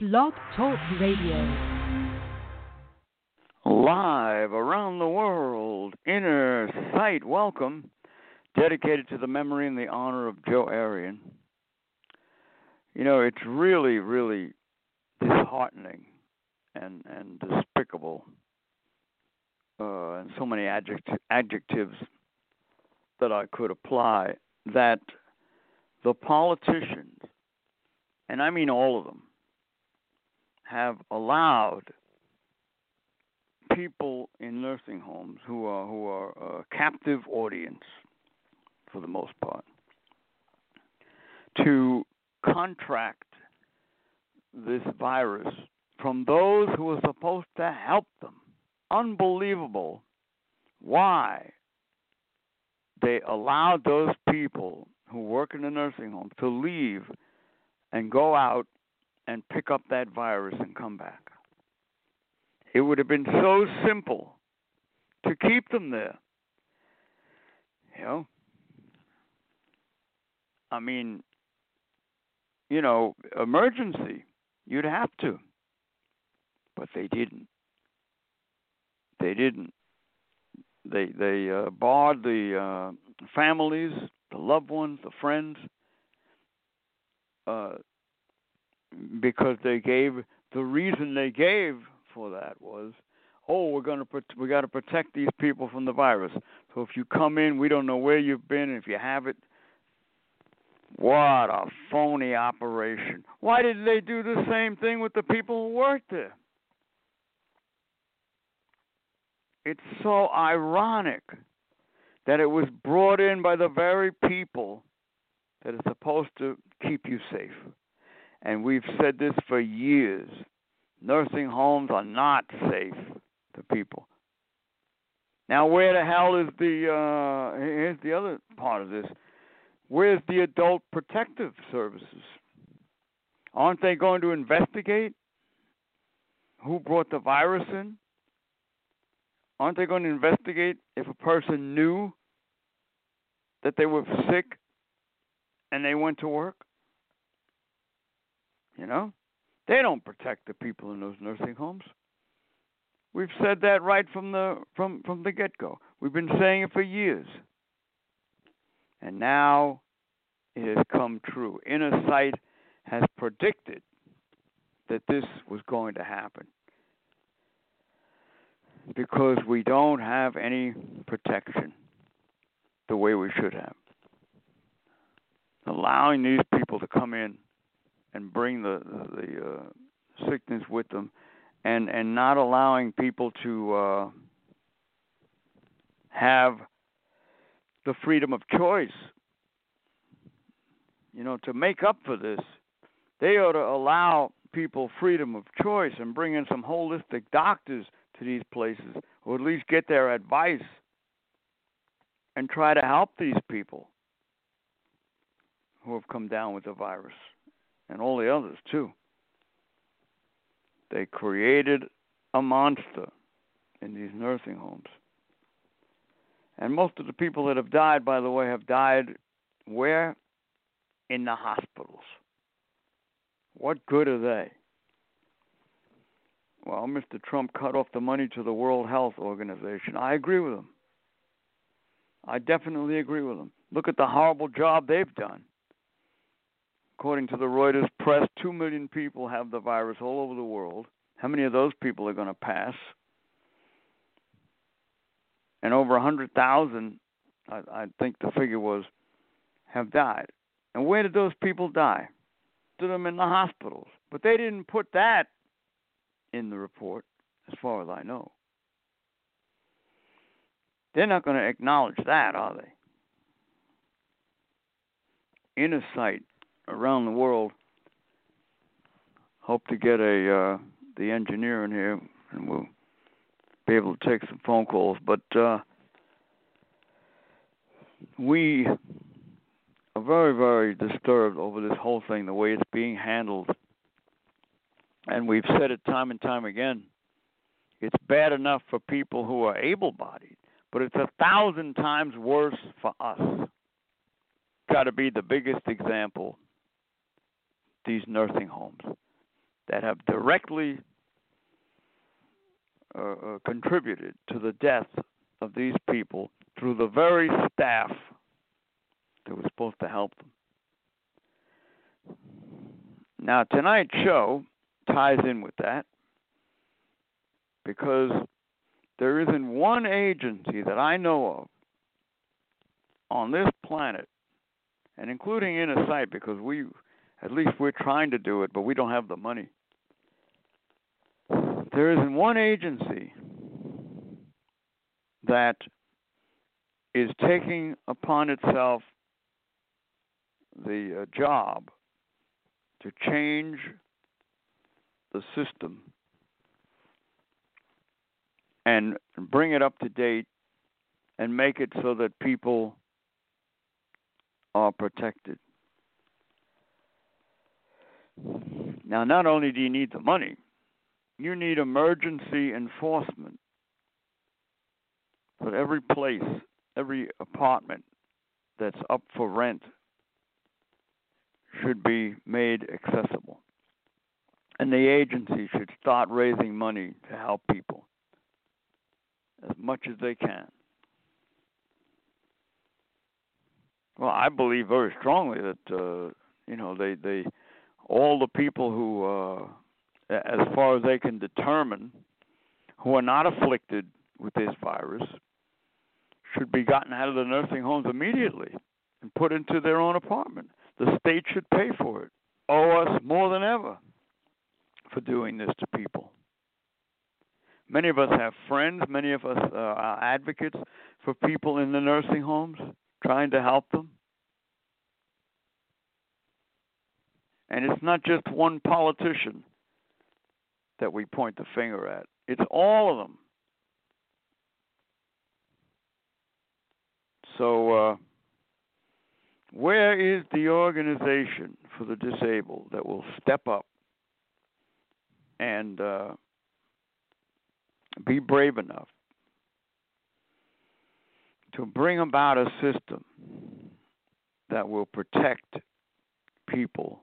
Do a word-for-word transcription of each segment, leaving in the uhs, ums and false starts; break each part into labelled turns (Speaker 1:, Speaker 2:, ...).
Speaker 1: Blog Talk Radio.
Speaker 2: Live around the world, Inner Sight Welcome, dedicated to the memory and the honor of Joe Arion. You know, it's really, really disheartening and, and despicable, uh, and so many adject- adjectives that I could apply, that the politicians, and I mean all of them, have allowed people in nursing homes who are who are a captive audience, for the most part, to contract this virus from those who are supposed to help them. Unbelievable why they allowed those people who work in the nursing home to leave and go out and pick up that virus and come back. It would have been so simple to keep them there. You know? I mean, you know, emergency, you'd have to. But they didn't. They didn't. They they uh, barred the uh, families, the loved ones, the friends, uh, because they gave the reason they gave for that was, oh, we're gonna we got to protect these people from the virus. So if you come in, we don't know where you've been. If you have it, what a phony operation! Why did they do the same thing with the people who worked there? It's so ironic that it was brought in by the very people that are supposed to keep you safe. And we've said this for years. Nursing homes are not safe to people. Now, where the hell is the, uh, here's the other part of this. Where's the adult protective services? Aren't they going to investigate who brought the virus in? Aren't they going to investigate if a person knew that they were sick and they went to work? You know? They don't protect the people in those nursing homes. We've said that right from the from, from the get-go. We've been saying it for years. And now it has come true. Inner Sight has predicted that this was going to happen, because we don't have any protection the way we should have. Allowing these people to come in and bring the the uh, sickness with them, and, and not allowing people to uh, have the freedom of choice, you know, to make up for this, they ought to allow people freedom of choice and bring in some holistic doctors to these places, or at least get their advice and try to help these people who have come down with the virus, and all the others too. They created a monster in these nursing homes. And most of the people that have died, by the way, have died where? In the hospitals. What good are they? Well, Mister Trump cut off the money to the World Health Organization. I agree with him. I definitely agree with him. Look at the horrible job they've done. According to the Reuters press, two million people have the virus all over the world. How many of those people are going to pass? And over one hundred thousand, I, I think the figure was, have died. And where did those people die? To them in the hospitals. But they didn't put that in the report, as far as I know. They're not going to acknowledge that, are they? Inner Sight around the world. Hope to get a uh, the engineer in here, and we'll be able to take some phone calls. But uh, we are very, very disturbed over this whole thing, the way it's being handled. And we've said it time and time again. It's bad enough for people who are able-bodied, but it's a thousand times worse for us. Got to be the biggest example, these nursing homes. that have directly uh, uh, contributed to the death of these people through the very staff that was supposed to help them. Now, tonight's show ties in with that because there isn't one agency that I know of on this planet, and including Inner Sight, because we, at least we're trying to do it, but we don't have the money. There isn't one agency that is taking upon itself the uh, job to change the system and bring it up to date and make it so that people are protected. Now, not only do you need the money, you need emergency enforcement. But every place, every apartment that's up for rent should be made accessible. And the agency should start raising money to help people as much as they can. Well, I believe very strongly that, uh, you know, they, they, all the people who, uh, as far as they can determine, who are not afflicted with this virus, should be gotten out of the nursing homes immediately and put into their own apartment. The state should pay for it. Owe us more than ever for doing this to people. Many of us have friends, many of us uh, are advocates for people in the nursing homes, trying to help them. And it's not just one politician that we point the finger at. It's all of them. So, uh, where is the organization for the disabled that will step up and uh, be brave enough to bring about a system that will protect people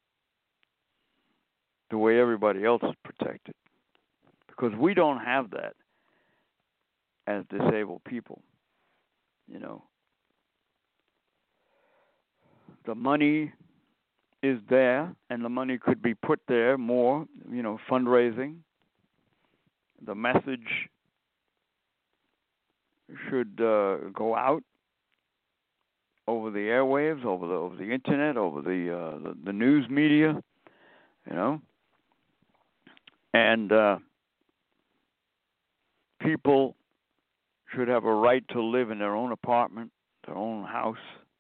Speaker 2: the way everybody else is protected? Because we don't have that as disabled people, you know. The money is there, and the money could be put there more, you know, fundraising. The message should uh, go out over the airwaves, over the over the internet, over the uh, the, the news media, you know, and uh, people should have a right to live in their own apartment, their own house.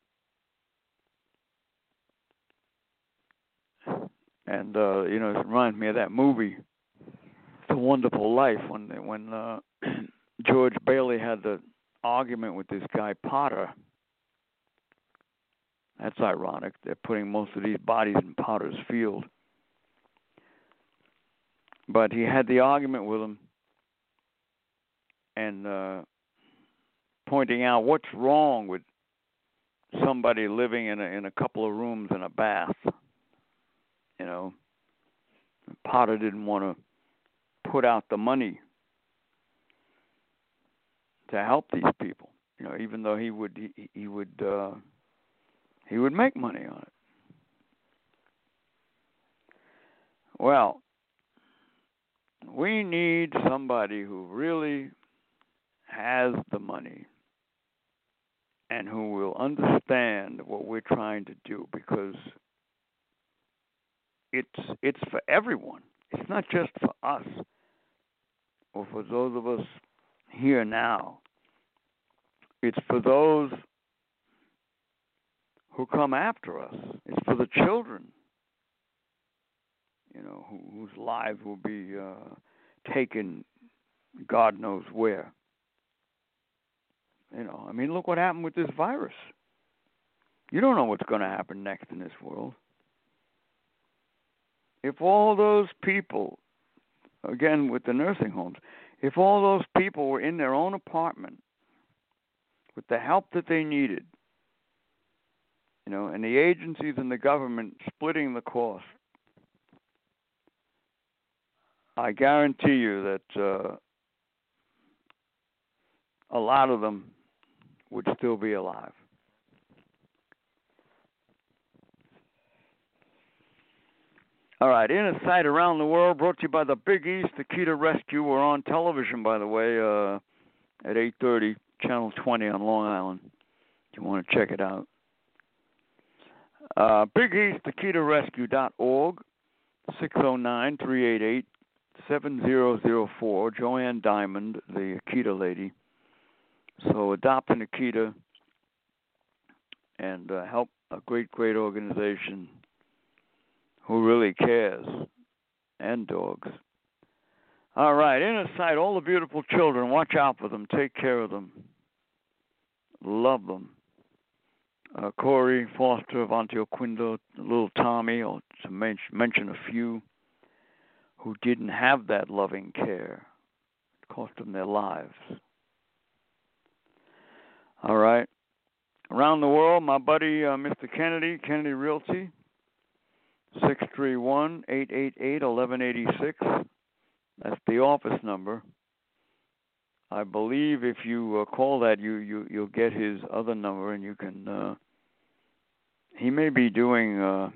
Speaker 2: And, uh, you know, it reminds me of that movie, It's a Wonderful Life, when when uh, George Bailey had the argument with this guy Potter. That's ironic. They're putting most of these bodies in Potter's Field. But he had the argument with him and uh, pointing out what's wrong with somebody living in a, in a couple of rooms and a bath. You know, Potter didn't want to put out the money to help these people. You know, even though he would he, he would uh, he would make money on it. Well, we need somebody who really has the money and who will understand what we're trying to do, because it's it's for everyone. It's not just for us or for those of us here now. It's for those who come after us. It's for the children, you know, who, whose lives will be uh, taken God knows where. You know, I mean, look what happened with this virus. You don't know what's going to happen next in this world. If all those people, again with the nursing homes, if all those people were in their own apartment with the help that they needed, you know, and the agencies and the government splitting the cost, I guarantee you that uh, a lot of them would still be alive. All right, Inner Sight Around the World, brought to you by the Big East Akita Rescue. We're on television, by the way, uh, at eight thirty, Channel twenty on Long Island, if you want to check it out. Uh, Big East Akita Rescue dot org, six oh nine, three eight eight, seven zero zero four, Joanne Diamond, the Akita lady. So adopt an Akita and uh, help a great, great organization who really cares, and dogs. All right, Inner Sight, all the beautiful children, watch out for them, take care of them, love them. Uh, Corey Foster, Avanti Oquindo, little Tommy, or to men- mention a few who didn't have that loving care. It cost them their lives. All right. Around the world, my buddy, uh, Mister Kennedy, Kennedy Realty, six three one, eight eight eight, one one eight six. That's the office number. I believe if you uh, call that, you, you, you'll get his other number, and you can... Uh, he may be doing, uh,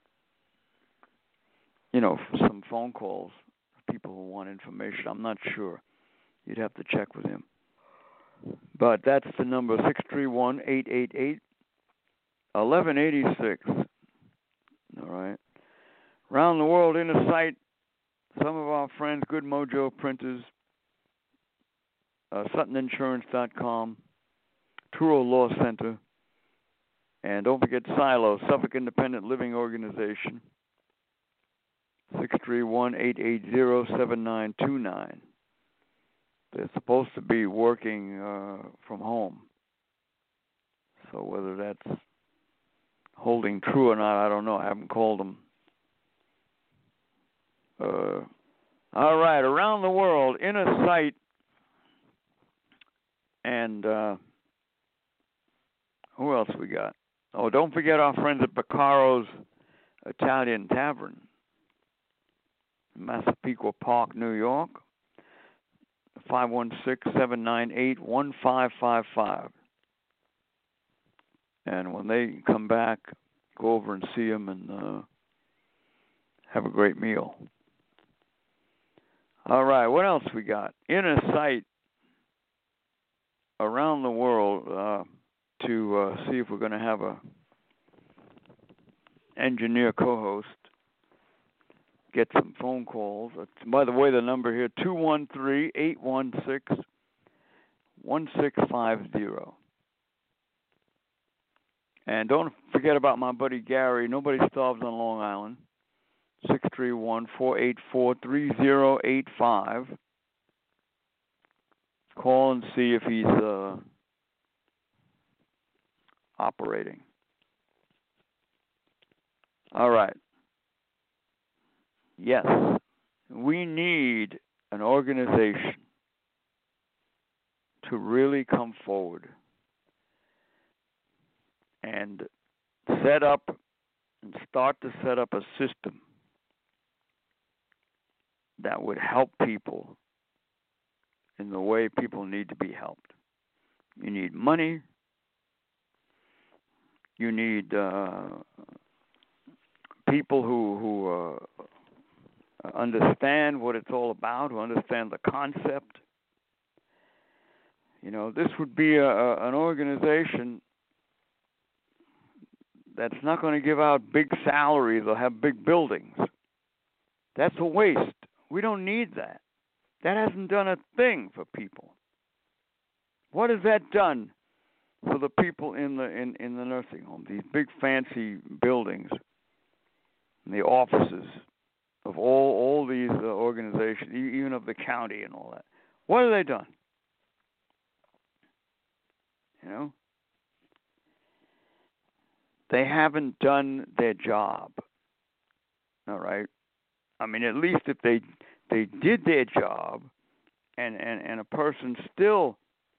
Speaker 2: you know, some phone calls, people who want information. I'm not sure. You'd have to check with him. But that's the number, six three one, eight eight eight, one one eight six. All right. Around the world, Inner Sight, some of our friends, Good Mojo Printers, uh, Sutton Insurance dot com, Truro Law Center, and don't forget Silo, Suffolk Independent Living Organization, six three one, eight eight zero, seven nine two nine. They're supposed to be working uh, from home. So whether that's holding true or not, I don't know. I haven't called them. Uh, all right, around the world, Inner Sight, and uh, who else we got? Oh, don't forget our friends at Baccaro's Italian Tavern, Massapequa Park, New York, five one six, seven nine eight, one five five five. And when they come back, go over and see them and uh, have a great meal. All right, what else we got? Inner Sight around the world uh, to uh, see if we're going to have a engineer co-host. Get some phone calls. Uh, by the way, the number here, two one three, eight one six, one six five zero. And don't forget about my buddy Gary. Nobody Starves on Long Island. six three one, four eight four, three zero eight five. Call and see if he's uh, operating. All right. Yes, we need an organization to really come forward and set up and start to set up a system that would help people in the way people need to be helped. You need money. You need uh, people who who uh, understand what it's all about, who understand the concept. You know, this would be a, a, an organization that's not going to give out big salaries or have big buildings. That's a waste. We don't need that. That hasn't done a thing for people. What has that done for the people in the in, in the nursing home? These big fancy buildings, and the offices of all all these uh, organizations, even of the county and all that. What have they done? You know, they haven't done their job. All right. I mean, at least if they they did their job, and, and, and a person still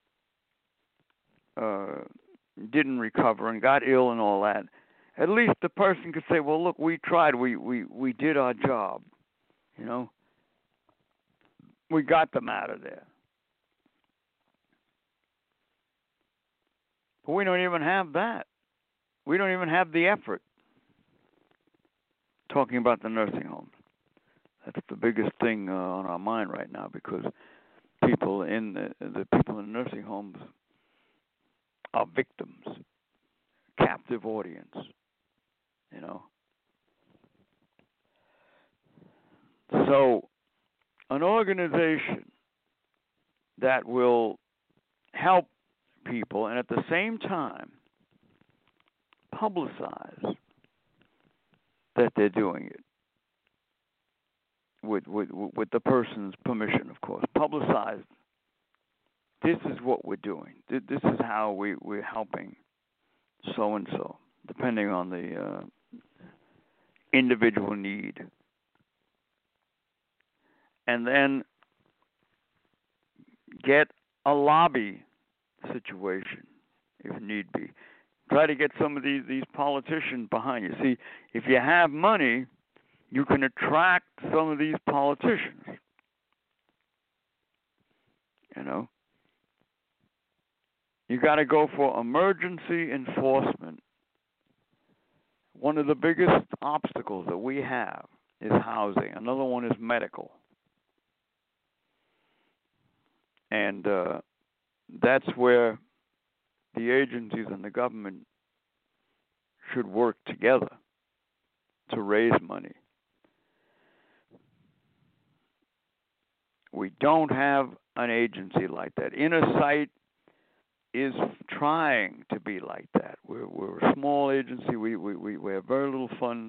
Speaker 2: uh, didn't recover and got ill and all that, at least the person could say, well, look, we tried, we, we, we did our job, you know. we got them out of there. But we don't even have that. We don't even have the effort. Talking about the nursing homes. That's the biggest thing uh, on our mind right now, because people in the, the people in the nursing homes are victims, captive audience, you know. So an organization that will help people and at the same time publicize that they're doing it with with with the person's permission, of course. Publicize. This is what we're doing. This is how we we're helping so and so, depending on the uh, individual need. And then get a lobby situation, if need be. Try to get some of these, these politicians behind you. See, if you have money, you can attract some of these politicians. You know? You got to go for emergency enforcement. One of the biggest obstacles that we have is housing. Another one is medical. And uh, that's where the agencies and the government should work together to raise money. We don't have an agency like that. Inner Sight is trying to be like that. We're, we're a small agency. We, we, we, we have very little funds.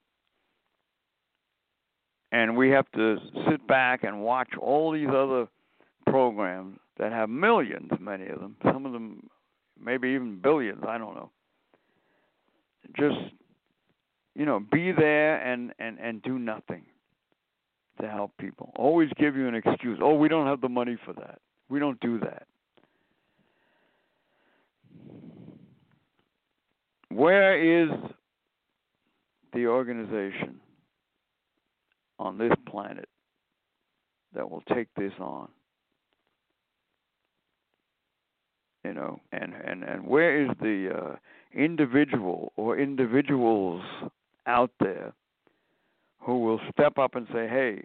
Speaker 2: And we have to sit back and watch all these other programs that have millions, many of them, some of them maybe even billions, I don't know. Just, you know, be there and, and, and do nothing to help people. Always give you an excuse. Oh, we don't have the money for that. We don't do that. Where is the organization on this planet that will take this on? You know, and, and, and where is the uh, individual or individuals out there who will step up and say, hey,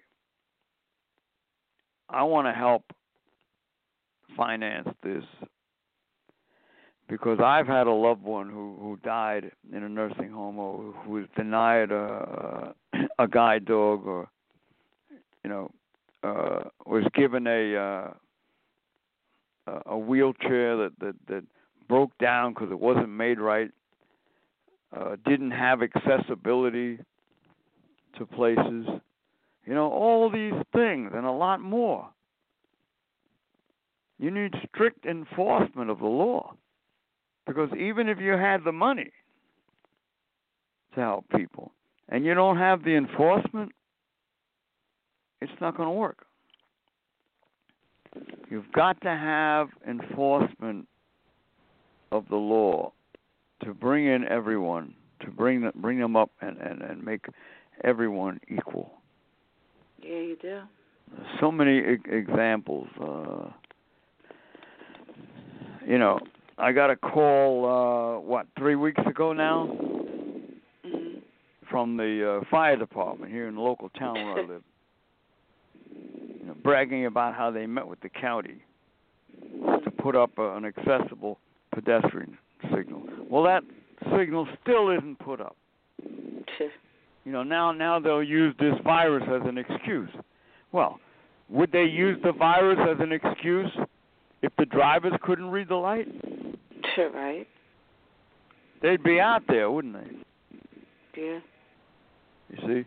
Speaker 2: I want to help finance this because I've had a loved one who, who died in a nursing home or who was denied a, a guide dog or, you know, uh, was given a... Uh, a wheelchair that, that, that broke down because it wasn't made right, uh, didn't have accessibility to places. You know, all these things and a lot more. You need strict enforcement of the law, because even if you had the money to help people and you don't have the enforcement, it's not going to work. You've got to have enforcement of the law to bring in everyone, to bring them, bring them up and, and, and make everyone equal.
Speaker 3: Yeah, you do.
Speaker 2: So many e- examples. Uh, you know, I got a call, uh, what, three weeks ago now?
Speaker 3: Mm-hmm.
Speaker 2: From the uh, fire department here in the local town where I live. You know, bragging about how they met with the county to put up a, an accessible pedestrian signal. Well, that signal still isn't put up. You know, now now they'll use this virus as an excuse. Well, would they use the virus as an excuse if the drivers couldn't read the light?
Speaker 3: Right.
Speaker 2: They'd be out there, wouldn't they?
Speaker 3: Yeah.
Speaker 2: You see?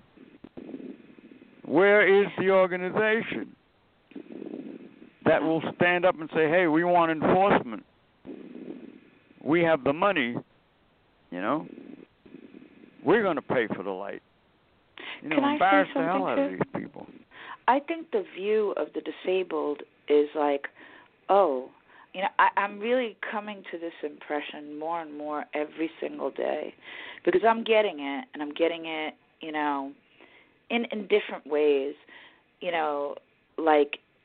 Speaker 2: Where is the organization that will stand up and say, hey, we want enforcement. We have the money, you know. We're going to pay for the light. You know,
Speaker 3: Can
Speaker 2: embarrass
Speaker 3: I say
Speaker 2: the hell out
Speaker 3: too?
Speaker 2: of these people.
Speaker 3: I think the view of the disabled is like, oh, you know, I, I'm really coming to this impression more and more every single day, because I'm getting it, and I'm getting it, you know, in, in different ways. You know, like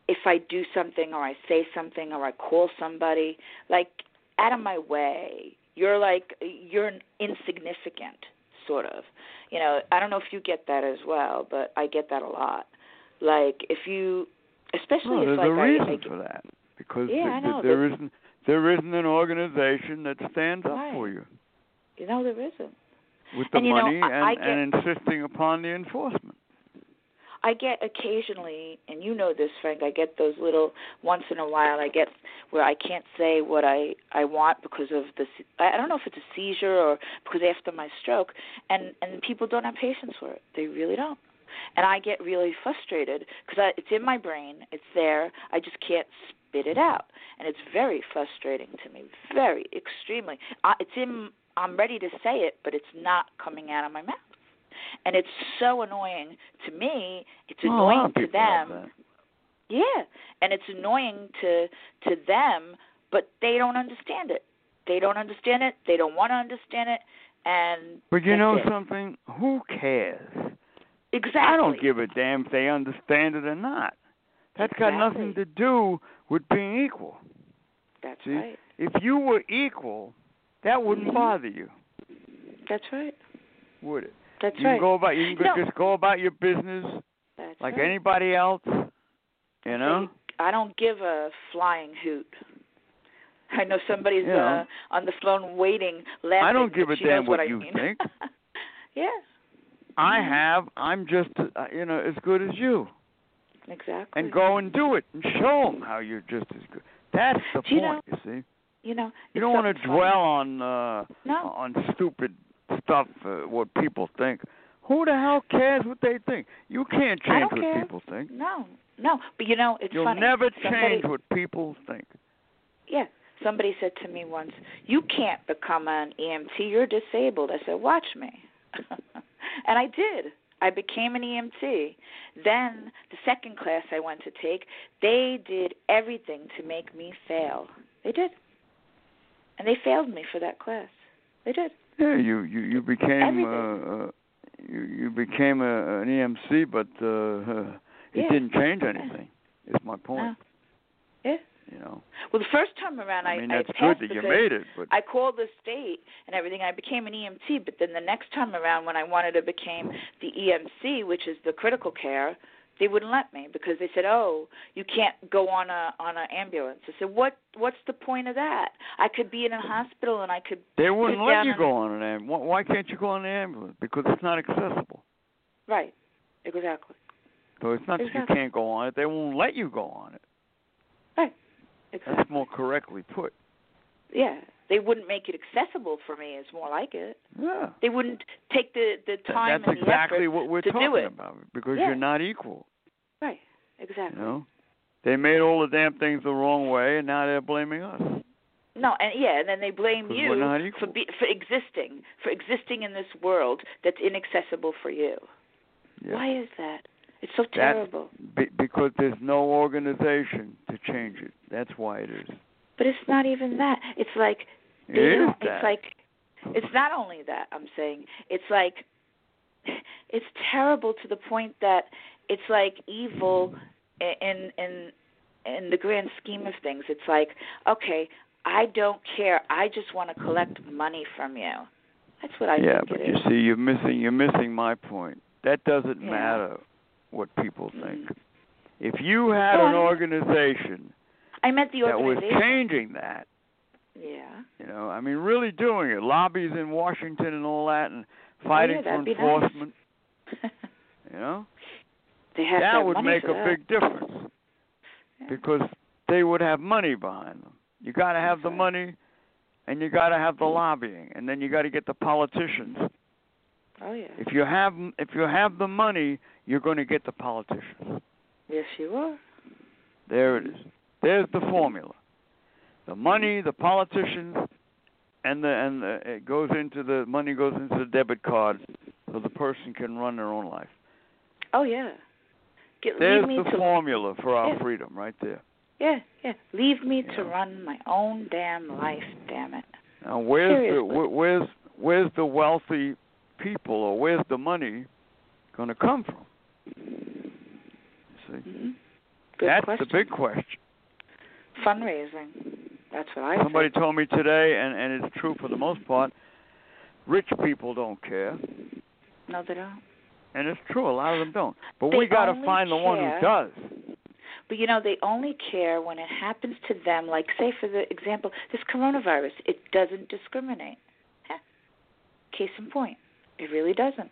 Speaker 3: if I do something or I say something or I call somebody, like, out of my way. You're like, you're insignificant, sort of. You know, I don't know if you get that as well, but I get that a lot. Like, if you, especially
Speaker 2: no,
Speaker 3: if,
Speaker 2: there's
Speaker 3: like,
Speaker 2: a reason
Speaker 3: I, I,
Speaker 2: for that. Because
Speaker 3: yeah,
Speaker 2: th-
Speaker 3: I know,
Speaker 2: th- there isn't, there isn't an organization that stands up
Speaker 3: right.
Speaker 2: for you.
Speaker 3: You know, there isn't.
Speaker 2: With the
Speaker 3: and, you
Speaker 2: money
Speaker 3: know, I,
Speaker 2: and,
Speaker 3: I get,
Speaker 2: and insisting upon the enforcement.
Speaker 3: I get occasionally, and you know this, Frank, I get those little, once in a while, I get where I can't say what I, I want because of the, I don't know if it's a seizure or because after my stroke, and, and people don't have patience for it. They really don't. And I get really frustrated because it's in my brain, it's there, I just can't spit it out. And it's very frustrating to me, very, extremely. I, it's in, I'm ready to say it, but it's not coming out of my mouth. And it's so annoying to me. It's
Speaker 2: well,
Speaker 3: annoying to
Speaker 2: them.
Speaker 3: them. Yeah, and it's annoying to to them, but they don't understand it. They don't understand it. They don't want to understand it. And
Speaker 2: but you
Speaker 3: that's
Speaker 2: know
Speaker 3: it.
Speaker 2: something? Who cares?
Speaker 3: Exactly.
Speaker 2: I don't give a damn if they understand it or not. That's
Speaker 3: exactly.
Speaker 2: got nothing to do with being equal.
Speaker 3: That's
Speaker 2: See?
Speaker 3: right.
Speaker 2: If you were equal, that wouldn't
Speaker 3: mm-hmm.
Speaker 2: bother you.
Speaker 3: That's right.
Speaker 2: Would it?
Speaker 3: That's
Speaker 2: you
Speaker 3: right.
Speaker 2: Can go about, you can
Speaker 3: no.
Speaker 2: just go about your business
Speaker 3: That's
Speaker 2: like
Speaker 3: right.
Speaker 2: anybody else, you know?
Speaker 3: I don't give a flying hoot. I know somebody's
Speaker 2: you know,
Speaker 3: uh, on the phone waiting, laughing.
Speaker 2: I don't give a
Speaker 3: she
Speaker 2: damn
Speaker 3: knows what,
Speaker 2: what
Speaker 3: I
Speaker 2: you
Speaker 3: mean.
Speaker 2: think.
Speaker 3: yeah.
Speaker 2: I
Speaker 3: mm-hmm.
Speaker 2: have. I'm just, uh, you know, as good as you.
Speaker 3: Exactly.
Speaker 2: And go and do it and show them how you're just as good. That's the
Speaker 3: do you
Speaker 2: point,
Speaker 3: know,
Speaker 2: you see.
Speaker 3: You know,
Speaker 2: you don't want to
Speaker 3: funny.
Speaker 2: dwell on uh,
Speaker 3: no.
Speaker 2: on stupid stuff, uh, what people think. Who the hell cares what they think? You can't
Speaker 3: I
Speaker 2: change
Speaker 3: don't
Speaker 2: what
Speaker 3: care.
Speaker 2: people think.
Speaker 3: No, no. But you know, it's
Speaker 2: You'll
Speaker 3: funny.
Speaker 2: never
Speaker 3: somebody,
Speaker 2: change what people think.
Speaker 3: Yeah. Somebody said to me once, "You can't become an E M T. You're disabled." I said, "Watch me," and I did. I became an E M T. Then the second class I went to take, they did everything to make me fail. They did, and they failed me for that class. They did.
Speaker 2: Yeah, you you you became uh, uh, you you became a, an E M C, but uh, uh, it
Speaker 3: yeah.
Speaker 2: didn't change anything. Is my point.
Speaker 3: No. Yeah.
Speaker 2: You know.
Speaker 3: Well, the first time around,
Speaker 2: I mean,
Speaker 3: I,
Speaker 2: that's
Speaker 3: I passed
Speaker 2: good that you
Speaker 3: because
Speaker 2: made it, but
Speaker 3: I called the state and everything. I became an E M T, but then the next time around, when I wanted to become the E M C, which is the critical care, they wouldn't let me because they said, "Oh, you can't go on a on an ambulance." I said, "What? What's the point of that? I could be in a hospital and I could."
Speaker 2: They wouldn't
Speaker 3: sit
Speaker 2: let
Speaker 3: down
Speaker 2: you
Speaker 3: and...
Speaker 2: go on an ambulance. Why can't you go on an ambulance? Because it's not accessible.
Speaker 3: Right. Exactly.
Speaker 2: So it's not
Speaker 3: exactly.
Speaker 2: that you can't go on it. They won't let you go on it.
Speaker 3: Right. Exactly.
Speaker 2: That's more correctly put.
Speaker 3: Yeah. They wouldn't make it accessible for me. It's more like it.
Speaker 2: Yeah.
Speaker 3: They wouldn't take the, the time
Speaker 2: That's
Speaker 3: and the
Speaker 2: exactly
Speaker 3: effort
Speaker 2: what we're
Speaker 3: to
Speaker 2: talking
Speaker 3: do it.
Speaker 2: about. Because
Speaker 3: yeah.
Speaker 2: you're not equal.
Speaker 3: Right. Exactly.
Speaker 2: You know, they made all the damn things the wrong way, and now they're blaming us.
Speaker 3: No, and yeah, and then they blame you
Speaker 2: we're not equal.
Speaker 3: for be, for existing, for existing in this world that's inaccessible for you.
Speaker 2: Yeah.
Speaker 3: Why is that? It's so
Speaker 2: That's
Speaker 3: terrible.
Speaker 2: Be, because there's no organization to change it. That's why it is.
Speaker 3: But it's not even that. It's like
Speaker 2: it
Speaker 3: they
Speaker 2: is
Speaker 3: don't,
Speaker 2: that.
Speaker 3: It's like it's not only that. I'm saying it's like it's terrible to the point that it's like evil in in in the grand scheme of things. It's like, okay, I don't care. I just want to collect money from you. That's what I
Speaker 2: yeah,
Speaker 3: think
Speaker 2: but
Speaker 3: it
Speaker 2: you
Speaker 3: is.
Speaker 2: see, you're missing you're missing my point. That doesn't
Speaker 3: Yeah.
Speaker 2: matter what people think.
Speaker 3: Mm.
Speaker 2: If you had
Speaker 3: well,
Speaker 2: an organization
Speaker 3: I meant the
Speaker 2: that was
Speaker 3: organization.
Speaker 2: changing that,
Speaker 3: Yeah.
Speaker 2: you know, I mean, really doing it, lobbies in Washington and all that, and fighting
Speaker 3: oh, yeah,
Speaker 2: for
Speaker 3: that'd
Speaker 2: enforcement,
Speaker 3: be nice.
Speaker 2: you know,
Speaker 3: they have to
Speaker 2: that
Speaker 3: have
Speaker 2: would
Speaker 3: money
Speaker 2: make
Speaker 3: for
Speaker 2: a
Speaker 3: that.
Speaker 2: big difference
Speaker 3: Yeah.
Speaker 2: because they would have money behind them. You got to have
Speaker 3: That's
Speaker 2: the
Speaker 3: right.
Speaker 2: money, and you got to have the lobbying, and then you got to get the politicians.
Speaker 3: Oh yeah.
Speaker 2: If you have if you have the money, you're going to get the politicians.
Speaker 3: Yes, you are.
Speaker 2: There it is. There's the formula. The money, the politicians, and the and the, it goes into the money goes into the debit card, so the person can run their own life.
Speaker 3: Oh yeah. Get,
Speaker 2: There's
Speaker 3: leave me
Speaker 2: the
Speaker 3: to,
Speaker 2: formula for our
Speaker 3: yeah.
Speaker 2: freedom, right there.
Speaker 3: Yeah, yeah. Leave me
Speaker 2: You
Speaker 3: to
Speaker 2: know.
Speaker 3: run my own damn life. Damn it.
Speaker 2: Now, where's
Speaker 3: Seriously.
Speaker 2: the where, where's where's the wealthy people, or where's the money going to come from? You see?
Speaker 3: Mm-hmm. Good
Speaker 2: That's
Speaker 3: question.
Speaker 2: the big question.
Speaker 3: Fundraising. That's what I
Speaker 2: Somebody
Speaker 3: think.
Speaker 2: told me today, and, and it's true for the most part, rich people don't care.
Speaker 3: No, they don't.
Speaker 2: And it's true, a lot of them don't. But
Speaker 3: They
Speaker 2: we got to
Speaker 3: only
Speaker 2: find the one who
Speaker 3: care-
Speaker 2: does.
Speaker 3: But, you know, they only care when it happens to them. Like, say, for the example, this coronavirus, it doesn't discriminate. Heh. Case in point, it really doesn't.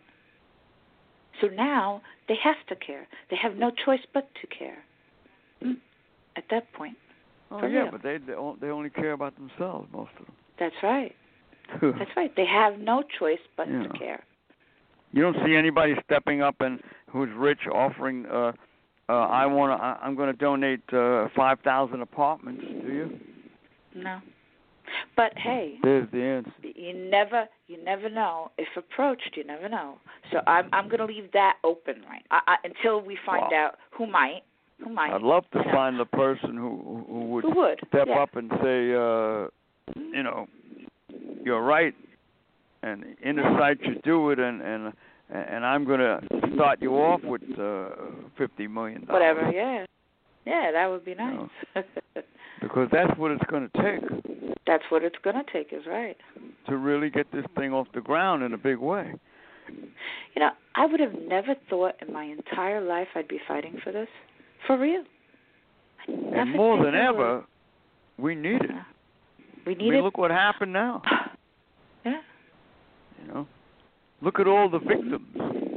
Speaker 3: So now they have to care. They have no choice but to care. Mm. At that point.
Speaker 2: Oh,
Speaker 3: For
Speaker 2: yeah,
Speaker 3: real.
Speaker 2: but they they on- they only care about themselves, most of
Speaker 3: That's right.
Speaker 2: them.
Speaker 3: That's right. They have no choice but
Speaker 2: Yeah.
Speaker 3: to care.
Speaker 2: You don't see anybody stepping up and who's rich offering, uh, uh, I want to, I'm going to donate uh, five thousand apartments, do you?
Speaker 3: No. But, hey,
Speaker 2: There's the answer.
Speaker 3: you never you never know. If approached, you never know. So I'm I'm going to leave that open, right, I, I, until we find
Speaker 2: Wow.
Speaker 3: out who might. Who might.
Speaker 2: I'd love to
Speaker 3: you know.
Speaker 2: find the person who who would,
Speaker 3: Who would,
Speaker 2: step
Speaker 3: yeah.
Speaker 2: up and say, uh, you know, you're right, and in the sight you do it, and and and I'm going to start you off with uh, fifty million dollars.
Speaker 3: Whatever, yeah. Yeah, that would be nice.
Speaker 2: You know, because that's what it's going to take
Speaker 3: That's what it's going to take, is right.
Speaker 2: to really get this thing off the ground in a big way.
Speaker 3: You know, I would have never thought in my entire life I'd be fighting for this. For real. I never
Speaker 2: And more
Speaker 3: think
Speaker 2: than
Speaker 3: I
Speaker 2: ever,
Speaker 3: would.
Speaker 2: we need it.
Speaker 3: We
Speaker 2: I
Speaker 3: need
Speaker 2: mean,
Speaker 3: it.
Speaker 2: look what happened now.
Speaker 3: Yeah.
Speaker 2: You know, look at all the victims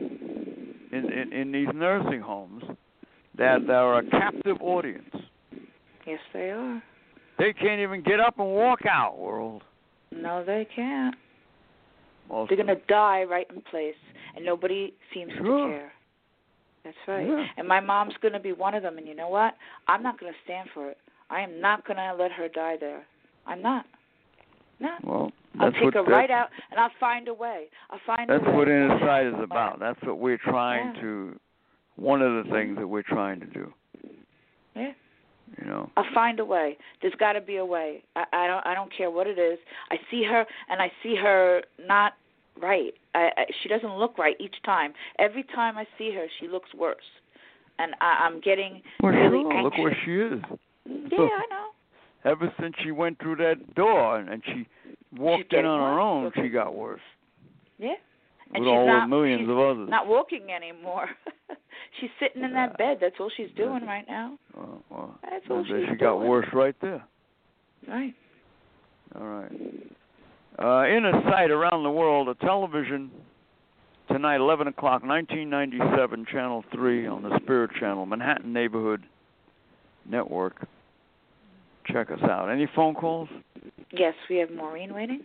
Speaker 2: in, in, in these nursing homes that, that are a captive audience.
Speaker 3: Yes, they are.
Speaker 2: They can't even get up and walk out, world.
Speaker 3: No, they can't.
Speaker 2: Most
Speaker 3: They're
Speaker 2: of
Speaker 3: going to die right in place, and nobody seems
Speaker 2: Sure.
Speaker 3: to care. That's right.
Speaker 2: Yeah.
Speaker 3: And my mom's going to be one of them, and you know what? I'm not going to stand for it. I am not going to let her die there. I'm not. No.
Speaker 2: Well,
Speaker 3: I'll
Speaker 2: that's
Speaker 3: take
Speaker 2: what
Speaker 3: her
Speaker 2: that-
Speaker 3: right out, and I'll find a way. I'll find
Speaker 2: That's
Speaker 3: a way.
Speaker 2: what Inner Sight is about. That's what we're trying
Speaker 3: Yeah.
Speaker 2: to. One of the things that we're trying to do.
Speaker 3: Yeah.
Speaker 2: You know.
Speaker 3: I'll find a way. There's got to be a way. I, I don't. I don't care what it is. I see her, and I see her not right. I, I, she doesn't look right each time. Every time I see her, she looks worse, and I, I'm getting
Speaker 2: Well,
Speaker 3: really
Speaker 2: sure.
Speaker 3: anxious.
Speaker 2: Look where she is.
Speaker 3: Yeah, I know.
Speaker 2: Ever since she went through that door and, and she walked
Speaker 3: She's
Speaker 2: in on her
Speaker 3: getting
Speaker 2: own,
Speaker 3: worse.
Speaker 2: she got worse.
Speaker 3: Yeah. And
Speaker 2: With
Speaker 3: she's
Speaker 2: all
Speaker 3: not,
Speaker 2: the millions
Speaker 3: she's
Speaker 2: of others.
Speaker 3: not walking anymore. She's sitting in that bed. That's all she's doing right now.
Speaker 2: Well, well,
Speaker 3: That's all
Speaker 2: then
Speaker 3: she's
Speaker 2: she got
Speaker 3: doing.
Speaker 2: worse right there.
Speaker 3: Right.
Speaker 2: All right. Uh, Inner Sight around the world, a television tonight, eleven o'clock, nineteen ninety-seven, Channel three on the Spirit Channel, Manhattan Neighborhood Network. Check us out. Any phone calls?
Speaker 3: Yes, we have Maureen waiting.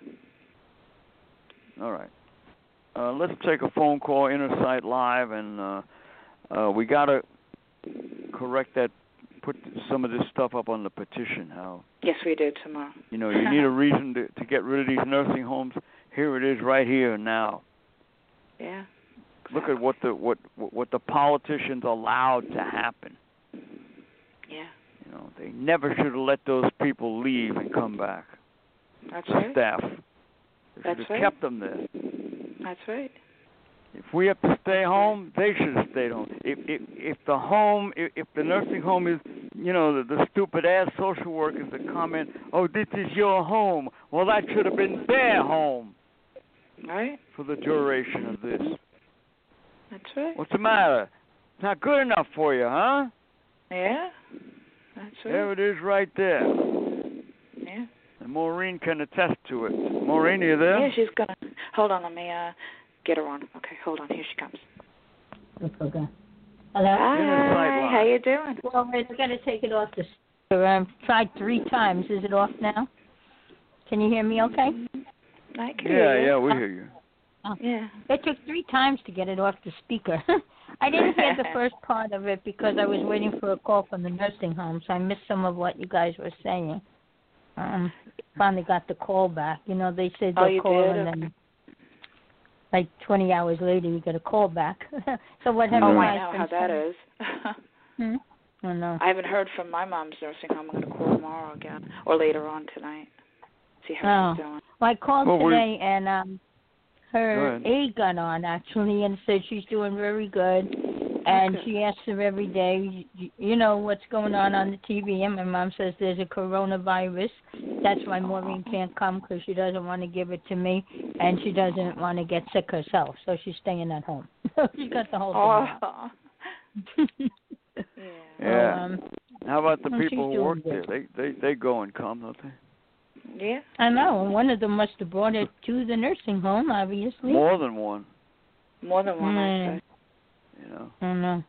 Speaker 2: All right. Uh, let's take a phone call, Inner Sight Live, and uh, uh, we got to correct that, put some of this stuff up on the petition, how,
Speaker 3: Yes, we do tomorrow.
Speaker 2: you know, you need a reason to, to get rid of these nursing homes. Here it is right here and now.
Speaker 3: Yeah.
Speaker 2: Look at what the what what the politicians allowed to happen.
Speaker 3: Yeah.
Speaker 2: You know, they never should have let those people leave and come back.
Speaker 3: That's
Speaker 2: The
Speaker 3: right.
Speaker 2: staff. They
Speaker 3: That's
Speaker 2: should have
Speaker 3: right.
Speaker 2: kept them there.
Speaker 3: That's right.
Speaker 2: If we have to stay home, they should have stayed home. If if if the home, if, if the nursing home is, you know, the, the stupid ass social workers that comment, "Oh, this is your home." Well, that should have been their home
Speaker 3: Right.
Speaker 2: for the duration of this.
Speaker 3: That's right.
Speaker 2: What's the matter? It's not good enough for you, huh?
Speaker 3: Yeah. That's right.
Speaker 2: There it is, right there.
Speaker 3: Yeah.
Speaker 2: And Maureen can attest to it. Maureen, are you there?
Speaker 3: Yeah, she's gonna. Hold on, let me uh get her on. Okay, hold on. Here she comes.
Speaker 4: Okay. Hello?
Speaker 2: Inner Sight
Speaker 3: Hi.
Speaker 2: Live.
Speaker 3: How you doing?
Speaker 4: Well, we're going to take it off the speaker. I've tried three times. Is it off now? Can you hear me okay?
Speaker 3: I can
Speaker 2: Yeah,
Speaker 3: hear you.
Speaker 2: yeah, we hear you.
Speaker 4: Oh.
Speaker 3: Yeah.
Speaker 4: It took three times to get it off the speaker. I didn't hear the first part of it because I was waiting for a call from the nursing home, so I missed some of what you guys were saying. Um, finally got the call back. You know, they said
Speaker 3: Oh,
Speaker 4: they'll
Speaker 3: you
Speaker 4: call
Speaker 3: did?
Speaker 4: and
Speaker 3: Okay.
Speaker 4: then like twenty hours later you get a call back. So what have
Speaker 3: Oh,
Speaker 4: you
Speaker 3: I
Speaker 4: guys
Speaker 3: know
Speaker 4: been
Speaker 3: how that
Speaker 4: saying?
Speaker 3: is.
Speaker 4: Hmm? Oh, no.
Speaker 3: I haven't heard from my mom's nursing home. I'm going to call tomorrow again, or later on tonight. See how she's
Speaker 4: Oh.
Speaker 3: doing.
Speaker 4: Well, I called
Speaker 2: Well, we-
Speaker 4: today, and um,
Speaker 2: Go
Speaker 4: her
Speaker 2: ahead.
Speaker 4: aide got on, actually, and said she's doing very good. And
Speaker 3: Okay.
Speaker 4: she asks her every day, you know, what's going on on the T V. And my mom says there's a coronavirus. That's why Maureen can't come because she doesn't want to give it to me. And she doesn't want to get sick herself. So she's staying at home. So she's got the whole
Speaker 3: Oh.
Speaker 4: thing.
Speaker 3: Yeah.
Speaker 2: Yeah.
Speaker 4: So, um,
Speaker 2: How about the
Speaker 4: well,
Speaker 2: people
Speaker 4: she's
Speaker 2: who work
Speaker 4: doing
Speaker 2: there?
Speaker 4: good.
Speaker 2: They they they go and come, don't they?
Speaker 3: Yeah.
Speaker 4: I know. And one of them must have brought it to the nursing home, obviously.
Speaker 2: More than one,
Speaker 3: More than one, I
Speaker 4: Mm.
Speaker 3: say.
Speaker 2: you know.
Speaker 4: I know.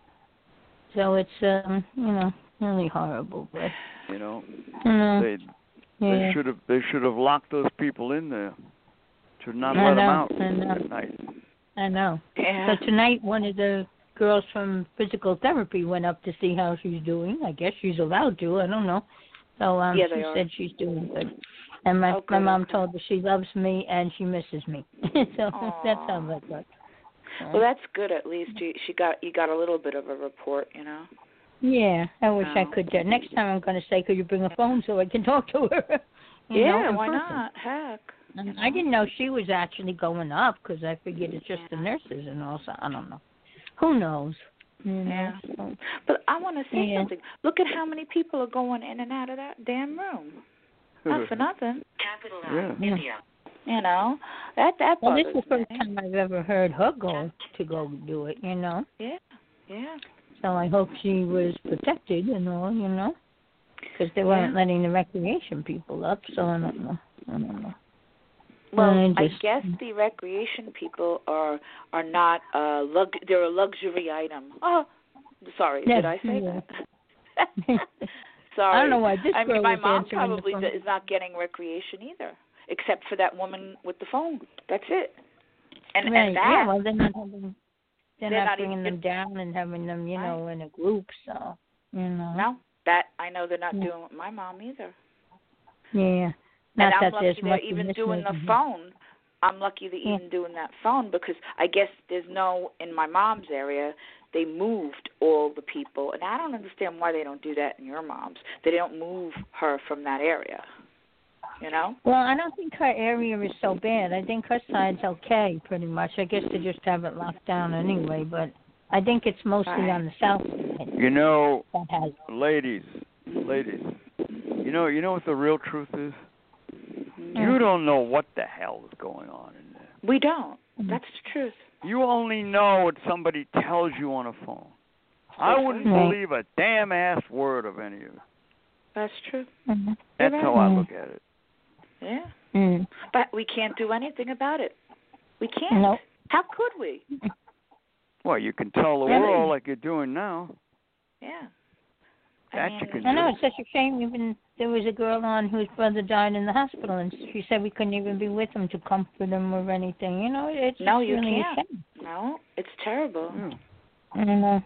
Speaker 4: So it's, um, you know, really horrible. But,
Speaker 2: You know,
Speaker 4: you know,
Speaker 2: they
Speaker 4: yeah.
Speaker 2: they should have they should have locked those people in there. Should not
Speaker 4: I
Speaker 2: let them
Speaker 4: know,
Speaker 2: out
Speaker 4: I know.
Speaker 2: at night.
Speaker 4: I know.
Speaker 3: Yeah.
Speaker 4: So tonight, one of the girls from physical therapy went up to see how she's doing. I guess she's allowed to. I don't know. So um,
Speaker 3: Yeah,
Speaker 4: she
Speaker 3: they are.
Speaker 4: said she's doing good. And my
Speaker 3: Oh,
Speaker 4: my
Speaker 3: good,
Speaker 4: mom
Speaker 3: okay.
Speaker 4: told her she loves me and she misses me. So that sounds like good.
Speaker 3: Well, that's good. At least you she got you got a little bit of a report, you know.
Speaker 4: Yeah, I wish I
Speaker 3: No.
Speaker 4: could. Uh, next time I'm going to say, could you bring a phone so I can talk to her? you
Speaker 3: Yeah,
Speaker 4: know, in
Speaker 3: why
Speaker 4: person.
Speaker 3: not? Heck.
Speaker 4: And
Speaker 3: you know?
Speaker 4: I didn't know she was actually going up because I figured it's just the
Speaker 3: Yeah.
Speaker 4: nurses and all. So I don't know. Who knows? You know?
Speaker 3: Yeah.
Speaker 4: So,
Speaker 3: But I want to say
Speaker 4: Yeah.
Speaker 3: something. Look at how many people are going in and out of that damn room. Not for nothing.
Speaker 2: Yeah.
Speaker 4: yeah.
Speaker 3: You know, that that
Speaker 4: Well,
Speaker 3: bothers
Speaker 4: this is the first
Speaker 3: me.
Speaker 4: time I've ever heard her go to go do it. You know.
Speaker 3: Yeah. Yeah.
Speaker 4: So I hope she was protected and all. You know. Because they weren't
Speaker 3: Yeah.
Speaker 4: letting the recreation people up. So I don't know. I don't know.
Speaker 3: Well,
Speaker 4: I
Speaker 3: I
Speaker 4: just-
Speaker 3: guess the recreation people are are not a lug. They're a luxury item. Oh, sorry.
Speaker 4: Yeah,
Speaker 3: Did I say
Speaker 4: yeah.
Speaker 3: that? Sorry.
Speaker 4: I don't know why this
Speaker 3: I
Speaker 4: girl
Speaker 3: mean, my
Speaker 4: was
Speaker 3: mom
Speaker 4: answering the
Speaker 3: probably
Speaker 4: phone.
Speaker 3: d- is not getting recreation either, except for that woman with the phone. That's it. And
Speaker 4: right.
Speaker 3: and that.
Speaker 4: Yeah. Well, they're not having. They're,
Speaker 3: They're
Speaker 4: not,
Speaker 3: not
Speaker 4: bringing
Speaker 3: even-
Speaker 4: them down and having them, you know, in a group. So, you know.
Speaker 3: No, that I know they're not
Speaker 4: Yeah.
Speaker 3: doing with my mom either.
Speaker 4: Yeah.
Speaker 3: And
Speaker 4: Not
Speaker 3: I'm
Speaker 4: that
Speaker 3: lucky
Speaker 4: there's
Speaker 3: they're
Speaker 4: much
Speaker 3: even
Speaker 4: in
Speaker 3: doing the
Speaker 4: this
Speaker 3: phone. I'm lucky they're
Speaker 4: Yeah.
Speaker 3: even doing that phone because I guess there's no, in my mom's area, they moved all the people. And I don't understand why they don't do that in your mom's. They don't move her from that area, you know?
Speaker 4: Well, I don't think her area is so bad. I think her side's okay, pretty much. I guess they just have it locked down anyway. But I think it's mostly
Speaker 3: Right.
Speaker 4: on the south side
Speaker 2: You know,
Speaker 4: that has.
Speaker 2: ladies, ladies. You know, you know what the real truth is?
Speaker 3: Mm-hmm.
Speaker 2: You don't know what the hell is going on in there.
Speaker 3: We don't.
Speaker 4: Mhm.
Speaker 3: That's the truth.
Speaker 2: You only know what somebody tells you on a phone. I wouldn't
Speaker 4: Right.
Speaker 2: believe a damn ass word of any of it.
Speaker 3: That's true.
Speaker 4: Mhm.
Speaker 2: That's
Speaker 3: right.
Speaker 2: how I
Speaker 4: Mm.
Speaker 2: look at it.
Speaker 3: Yeah.
Speaker 4: Mm.
Speaker 3: But we can't do anything about it. We can't.
Speaker 4: Nope.
Speaker 3: How could we?
Speaker 2: Well, you can tell the
Speaker 4: Really?
Speaker 2: world like you're doing now.
Speaker 3: Yeah.
Speaker 2: That
Speaker 3: I
Speaker 2: you
Speaker 3: mean,
Speaker 2: can
Speaker 4: I know,
Speaker 2: do.
Speaker 4: it's such a shame. Even there was a girl on whose brother died in the hospital, and she said we couldn't even be with him to comfort him or anything. You know, it's
Speaker 3: No,
Speaker 4: just
Speaker 3: you
Speaker 4: really
Speaker 3: can't.
Speaker 4: a shame.
Speaker 3: No, it's terrible.
Speaker 2: Yeah.
Speaker 4: I don't know.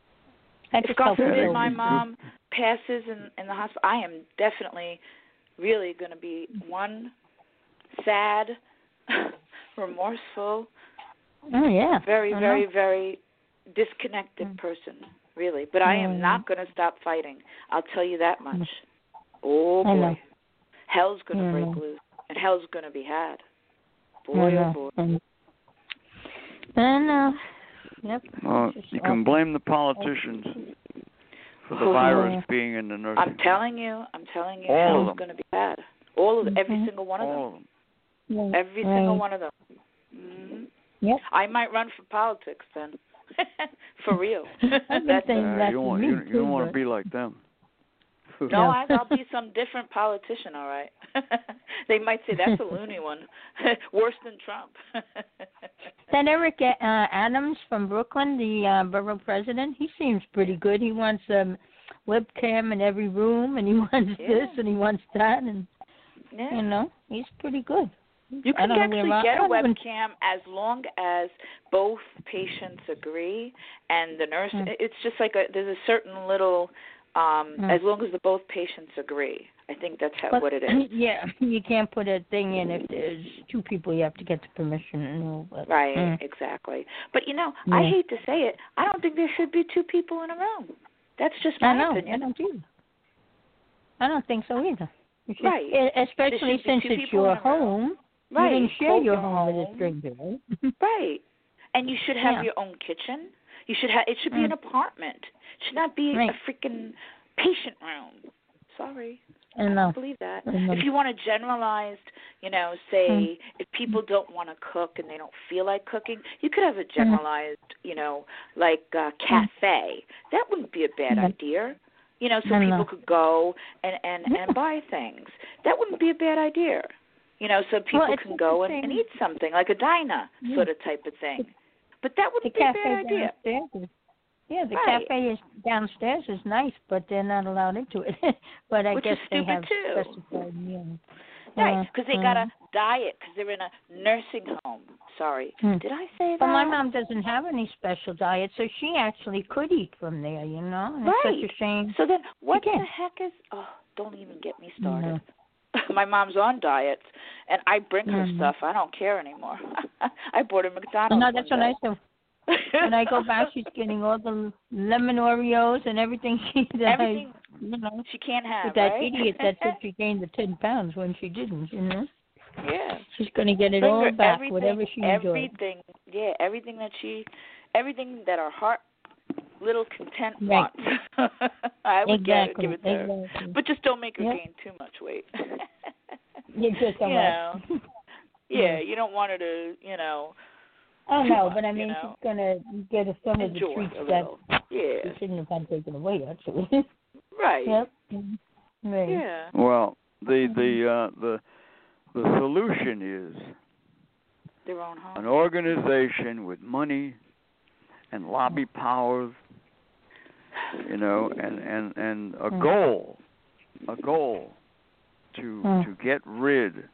Speaker 4: I
Speaker 3: If
Speaker 4: just
Speaker 3: God
Speaker 4: hope
Speaker 2: Yeah,
Speaker 3: forbid
Speaker 2: they-
Speaker 4: it's
Speaker 3: my
Speaker 2: you-
Speaker 3: mom passes in in the hospital, I am definitely really going to be one sad, remorseful,
Speaker 4: Oh yeah.
Speaker 3: very,
Speaker 4: I
Speaker 3: very,
Speaker 4: know.
Speaker 3: very disconnected
Speaker 4: Mm.
Speaker 3: person, really. But I am
Speaker 4: Mm.
Speaker 3: not going to stop fighting. I'll tell you that much. Oh
Speaker 4: I know.
Speaker 3: boy, hell's going to
Speaker 4: I
Speaker 3: break
Speaker 4: know.
Speaker 3: loose, and hell's going to be had.
Speaker 4: I
Speaker 3: Boy, oh
Speaker 4: know.
Speaker 3: boy.
Speaker 4: And, I know. Yep.
Speaker 2: Well,
Speaker 4: It's just
Speaker 2: you can
Speaker 4: awful.
Speaker 2: blame the politicians for the
Speaker 3: Oh,
Speaker 2: virus
Speaker 4: yeah.
Speaker 2: being in the nursing
Speaker 3: I'm
Speaker 2: home.
Speaker 3: telling you, I'm telling you,
Speaker 2: All of
Speaker 3: hell's
Speaker 2: them.
Speaker 3: going to be bad. All of every
Speaker 4: Mhm.
Speaker 3: single one of
Speaker 2: All
Speaker 3: them.
Speaker 2: of them.
Speaker 4: Yeah.
Speaker 3: Every single
Speaker 4: Right.
Speaker 3: one of them. hmm
Speaker 4: Yep.
Speaker 3: I might run for politics then. For real.
Speaker 4: I've been
Speaker 3: That's
Speaker 4: saying
Speaker 2: Uh,
Speaker 4: that
Speaker 2: you don't
Speaker 4: to
Speaker 2: want
Speaker 4: me
Speaker 2: you, don't- you don't
Speaker 4: too,
Speaker 2: want to
Speaker 4: but-
Speaker 2: be like them.
Speaker 3: no,
Speaker 4: No.
Speaker 3: I, I'll be some different politician, all right. They might say that's a loony one, worse than Trump.
Speaker 4: That Eric uh, Adams from Brooklyn, the uh, borough president, he seems pretty good. He wants a um, webcam in every room, and he wants
Speaker 3: Yeah.
Speaker 4: this, and he wants that, and
Speaker 3: Yeah.
Speaker 4: you know, he's pretty good.
Speaker 3: You
Speaker 4: I
Speaker 3: can
Speaker 4: don't know
Speaker 3: actually
Speaker 4: where I-
Speaker 3: get a
Speaker 4: I don't even-
Speaker 3: webcam as long as both patients agree and the nurse.
Speaker 4: Mm.
Speaker 3: It's just like a there's a certain little, um,
Speaker 4: Mm.
Speaker 3: as long as the both patients agree. I think that's how,
Speaker 4: But,
Speaker 3: what it is.
Speaker 4: Yeah, you can't put a thing in if there's two people. You have to get the permission and all. But,
Speaker 3: Right,
Speaker 4: mm.
Speaker 3: exactly. But you know, I
Speaker 4: Yeah.
Speaker 3: hate to say it, I don't think there should be two people in a room. That's just my
Speaker 4: I know.
Speaker 3: opinion.
Speaker 4: I don't either. I don't think so either. You should-
Speaker 3: Right.
Speaker 4: e-
Speaker 3: There
Speaker 4: Especially
Speaker 3: should be
Speaker 4: since
Speaker 3: two
Speaker 4: it's
Speaker 3: people
Speaker 4: your
Speaker 3: in a room.
Speaker 4: home.
Speaker 3: Right.
Speaker 4: You didn't share
Speaker 3: Hold
Speaker 4: your
Speaker 3: your
Speaker 4: home with a
Speaker 3: home.
Speaker 4: stranger, right?
Speaker 3: Right. And you should have
Speaker 4: Yeah.
Speaker 3: your own kitchen. You should have. It should be
Speaker 4: Mm.
Speaker 3: an apartment. It should not be
Speaker 4: Right.
Speaker 3: a freaking patient room. Sorry.
Speaker 4: I
Speaker 3: I
Speaker 4: know.
Speaker 3: don't believe that.
Speaker 4: I know.
Speaker 3: If you want a generalized, you know, say
Speaker 4: Mm.
Speaker 3: if people don't want to cook and they don't feel like cooking, you could have a generalized, you know, like uh, cafe. That wouldn't be a bad
Speaker 4: Mm.
Speaker 3: idea. You know, so
Speaker 4: I
Speaker 3: people
Speaker 4: know.
Speaker 3: could go and and
Speaker 4: Yeah.
Speaker 3: and buy things. That wouldn't be a bad idea. You know, so people
Speaker 4: Well, it's
Speaker 3: can go and, and
Speaker 4: interesting.
Speaker 3: eat something like a diner
Speaker 4: Yeah.
Speaker 3: sort of type of thing. But that
Speaker 4: The
Speaker 3: wouldn't be a
Speaker 4: cafe
Speaker 3: bad idea.
Speaker 4: downstairs is, yeah, the
Speaker 3: Right.
Speaker 4: cafe is downstairs is nice, but they're not allowed into it. But I
Speaker 3: Which
Speaker 4: guess
Speaker 3: is
Speaker 4: they
Speaker 3: stupid,
Speaker 4: have
Speaker 3: too.
Speaker 4: specified meals.
Speaker 3: Right, because they
Speaker 4: Uh,
Speaker 3: got
Speaker 4: uh,
Speaker 3: to diet because they're in a nursing home. Sorry.
Speaker 4: Hmm.
Speaker 3: Did I say that?
Speaker 4: But my mom doesn't have any special diet, so she actually could eat from there, you know. And
Speaker 3: Right.
Speaker 4: It's such a shame.
Speaker 3: So then what
Speaker 4: can't.
Speaker 3: the heck is – oh, don't even get me started.
Speaker 4: No.
Speaker 3: My mom's on diets, and I bring her
Speaker 4: Mhm.
Speaker 3: stuff. I don't care anymore. I bought her McDonald's
Speaker 4: No,
Speaker 3: one
Speaker 4: that's what
Speaker 3: day.
Speaker 4: I do. When I go back, she's getting all the lemon Oreos and everything she that
Speaker 3: Everything
Speaker 4: I, you know.
Speaker 3: she can't have,
Speaker 4: With that
Speaker 3: right?
Speaker 4: idiot that said she gained the ten pounds when she didn't, you know.
Speaker 3: Yeah.
Speaker 4: She's going to get it
Speaker 3: Bring
Speaker 4: all
Speaker 3: her
Speaker 4: back,
Speaker 3: everything,
Speaker 4: whatever she enjoyed.
Speaker 3: everything, yeah, everything that she, everything that her heart, little content
Speaker 4: Right.
Speaker 3: wants. I would
Speaker 4: Exactly,
Speaker 3: get it, give it to her.
Speaker 4: exactly.
Speaker 3: But just don't make her
Speaker 4: Yep.
Speaker 3: gain too much weight.
Speaker 4: You just don't
Speaker 3: you
Speaker 4: want-
Speaker 3: know. Yeah, you don't want her to, you know.
Speaker 4: Oh
Speaker 3: too
Speaker 4: no,
Speaker 3: much,
Speaker 4: but I
Speaker 3: you
Speaker 4: mean,
Speaker 3: know.
Speaker 4: she's gonna get some of the
Speaker 3: Enjoy
Speaker 4: treats
Speaker 3: a
Speaker 4: that
Speaker 3: little. Yeah.
Speaker 4: she shouldn't have had taken away. Actually.
Speaker 3: Right.
Speaker 4: Yep. Mhm. Right.
Speaker 3: Yeah.
Speaker 2: Well, the the uh, the the solution is
Speaker 3: Their own home.
Speaker 2: an organization with money and lobby powers, you know, and and and a
Speaker 4: Mm.
Speaker 2: goal, a goal to
Speaker 4: Mm.
Speaker 2: to get rid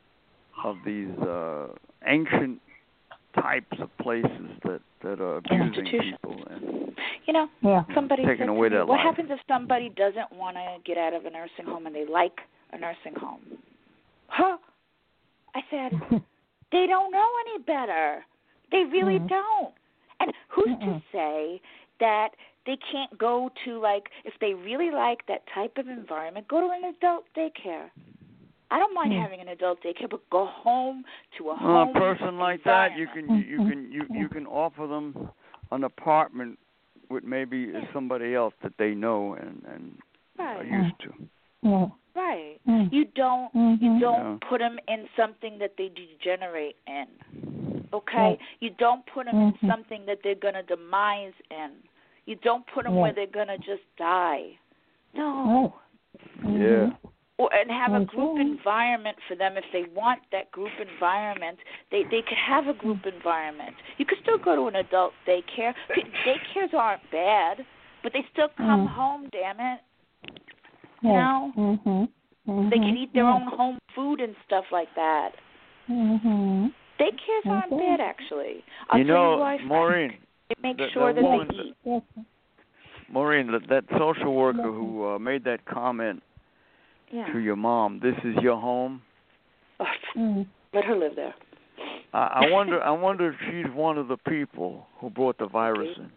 Speaker 2: of these uh, ancient types of places that that are abusing
Speaker 3: Institutions.
Speaker 2: people and
Speaker 3: You know,
Speaker 4: Yeah.
Speaker 3: somebody
Speaker 2: taking
Speaker 3: said to
Speaker 2: away
Speaker 3: me,
Speaker 2: their
Speaker 3: what
Speaker 2: life.
Speaker 3: happens if somebody doesn't want to get out of a nursing home and they like a nursing home? Huh? I said, they don't know any better. They really
Speaker 4: Mhm.
Speaker 3: don't. And who's to
Speaker 4: Mm-mm.
Speaker 3: say that they can't go to, like, if they really like that type of environment, go to an adult daycare. I don't mind
Speaker 4: Mm.
Speaker 3: having an adult daycare, but go home to a
Speaker 2: well,
Speaker 3: home
Speaker 2: a person like that, you
Speaker 3: environment.
Speaker 2: can you can you you can offer them an apartment with maybe somebody else that they know and and are
Speaker 3: Right.
Speaker 2: used to.
Speaker 4: Yeah.
Speaker 3: Right.
Speaker 4: Mm.
Speaker 3: You don't
Speaker 4: Mhm.
Speaker 3: you don't
Speaker 2: Yeah.
Speaker 3: put them in something that they degenerate in. Okay?
Speaker 4: Right.
Speaker 3: You don't put them
Speaker 4: Mhm.
Speaker 3: in something that they're going to demise in. You don't put them
Speaker 4: Right.
Speaker 3: where they're going to just die. No.
Speaker 4: Right. Mhm.
Speaker 2: Yeah.
Speaker 3: Or, and have a group
Speaker 4: Okay.
Speaker 3: environment for them if they want that group environment. They they could have a group environment. You could still go to an adult daycare. P- Daycares aren't bad, but they still come
Speaker 4: Mm.
Speaker 3: home. Damn it. You
Speaker 4: Right.
Speaker 3: know?
Speaker 4: Mhm. Mhm.
Speaker 3: They can eat their
Speaker 4: Yeah.
Speaker 3: own home food and stuff like that.
Speaker 4: Mhm.
Speaker 3: Daycares aren't
Speaker 4: Okay.
Speaker 3: bad, actually. I'll
Speaker 2: You
Speaker 3: tell
Speaker 2: know,
Speaker 3: you why.
Speaker 2: Maureen,
Speaker 3: It makes
Speaker 2: the-
Speaker 3: sure
Speaker 2: the
Speaker 3: that
Speaker 2: woman
Speaker 3: they
Speaker 2: that-
Speaker 3: eat.
Speaker 4: Yes.
Speaker 2: Maureen, that, that social worker who uh, made that comment
Speaker 3: Yeah.
Speaker 2: to your mom, "This is your home."
Speaker 3: Oh,
Speaker 4: Mm.
Speaker 3: let her live there.
Speaker 2: I, I wonder. I wonder if she's one of the people who brought the virus in.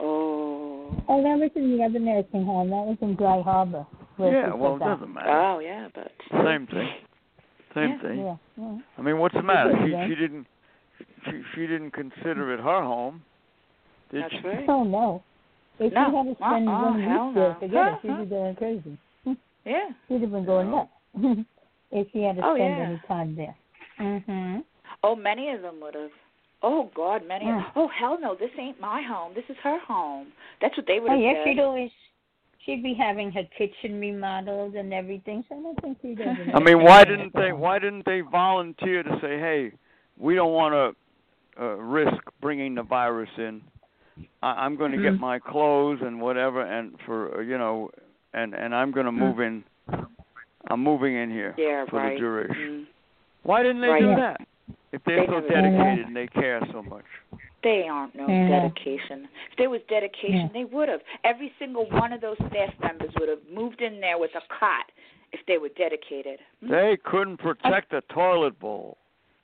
Speaker 3: Oh.
Speaker 4: Oh, that was in the other nursing home. That was in Dry Harbor. where
Speaker 2: Yeah,
Speaker 4: she
Speaker 2: well, it
Speaker 4: said that.
Speaker 2: doesn't matter.
Speaker 3: Oh, yeah, but.
Speaker 2: Same thing. Same
Speaker 3: Yeah.
Speaker 2: thing.
Speaker 4: Yeah. Yeah.
Speaker 2: I mean, what's the matter? She
Speaker 4: Yeah.
Speaker 2: she didn't she she didn't consider it her home, did
Speaker 3: That's
Speaker 2: she?
Speaker 3: right.
Speaker 4: Oh no. If
Speaker 3: No.
Speaker 4: she had to spend
Speaker 3: Uh-uh,
Speaker 4: one
Speaker 3: hell
Speaker 4: week there,
Speaker 3: no.
Speaker 4: forget it. She'd
Speaker 3: Uh-huh.
Speaker 4: be going crazy.
Speaker 3: Yeah.
Speaker 4: She'd have been going
Speaker 2: No.
Speaker 4: nuts if she had to
Speaker 3: Oh,
Speaker 4: spend
Speaker 3: yeah.
Speaker 4: any time there. Mhm.
Speaker 3: Oh, many of them would have. Oh, God, many.
Speaker 4: Mm.
Speaker 3: Oh, hell no, this ain't my home. This is her home. That's what they would
Speaker 4: Oh
Speaker 3: have
Speaker 4: yeah,
Speaker 3: said.
Speaker 4: she'd always she'd be having her kitchen remodeled and everything. So I don't think she'd ever.
Speaker 2: I mean, why didn't they why didn't they volunteer to say, "Hey, we don't want to uh, risk bringing the virus in. I, I'm going to
Speaker 4: Mhm.
Speaker 2: get my clothes and whatever, and for uh, you know, and and I'm going to move in. I'm moving in here
Speaker 3: Yeah,
Speaker 2: for
Speaker 3: right.
Speaker 2: the duration."
Speaker 3: Mm.
Speaker 2: Why didn't they
Speaker 3: Right.
Speaker 2: do
Speaker 3: Yeah.
Speaker 2: that? If they're
Speaker 3: They
Speaker 2: so
Speaker 3: never
Speaker 4: did.
Speaker 2: dedicated and they care so much.
Speaker 3: They aren't no
Speaker 4: Yeah.
Speaker 3: dedication. If there was dedication,
Speaker 4: Yeah.
Speaker 3: they would have. Every single one of those staff members would have moved in there with a cot if they were dedicated. Hmm?
Speaker 2: They couldn't protect the toilet bowl.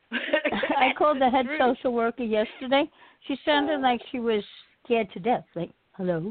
Speaker 4: I called the head
Speaker 3: True.
Speaker 4: social worker yesterday. She sounded like she was scared to death. Like, hello.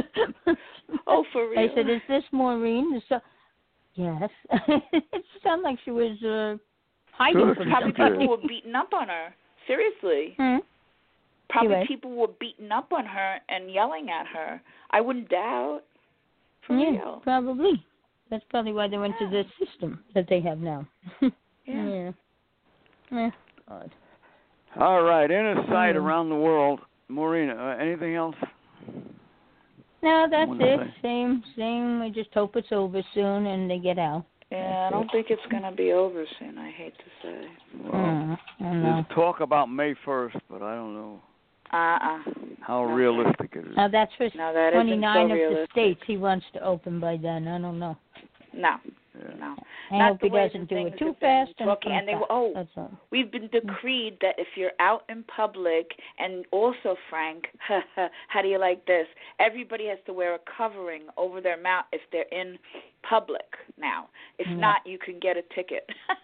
Speaker 3: Oh, for real?
Speaker 4: I said, "Is this Maureen?" Is so- yes. It sounded like she was uh, hiding
Speaker 2: Good.
Speaker 4: from
Speaker 3: Probably
Speaker 4: somebody.
Speaker 3: people were beating up on her. Seriously.
Speaker 4: Hmm?
Speaker 3: Probably
Speaker 4: right.
Speaker 3: people were beating up on her and yelling at her. I wouldn't doubt. For
Speaker 4: yeah,
Speaker 3: real.
Speaker 4: probably. That's probably why they went
Speaker 3: yeah.
Speaker 4: to this system that they have now.
Speaker 3: yeah.
Speaker 4: yeah. Yeah. God.
Speaker 2: All right, inner sight
Speaker 4: Mm.
Speaker 2: around the world. Maureen, uh, anything else?
Speaker 4: No, that's
Speaker 2: Wanna
Speaker 4: it.
Speaker 2: say?
Speaker 4: Same, same. We just hope it's over soon and they get out.
Speaker 3: Yeah, I don't think it's going to be over soon, I hate to say.
Speaker 2: Well,
Speaker 4: Mm, I don't know.
Speaker 2: there's talk about May first, but I don't know
Speaker 3: Uh-uh.
Speaker 2: how
Speaker 3: No.
Speaker 2: realistic it is.
Speaker 4: Now that's for
Speaker 3: No, that isn't
Speaker 4: twenty-nine
Speaker 3: so
Speaker 4: of the
Speaker 3: realistic.
Speaker 4: states he wants to open by then. I don't know.
Speaker 3: No,
Speaker 2: Yeah.
Speaker 3: no.
Speaker 4: I
Speaker 3: Not
Speaker 4: hope
Speaker 3: the
Speaker 4: he
Speaker 3: way
Speaker 4: doesn't
Speaker 3: the
Speaker 4: do it
Speaker 3: things
Speaker 4: too
Speaker 3: have been
Speaker 4: fast. And
Speaker 3: talking, and they
Speaker 4: come
Speaker 3: were,
Speaker 4: back.
Speaker 3: oh,
Speaker 4: That's all.
Speaker 3: we've been decreed that if you're out in public, and also, Frank, how do you like this? Everybody has to wear a covering over their mouth if they're in public now. If
Speaker 4: Yeah.
Speaker 3: not, you can get a ticket.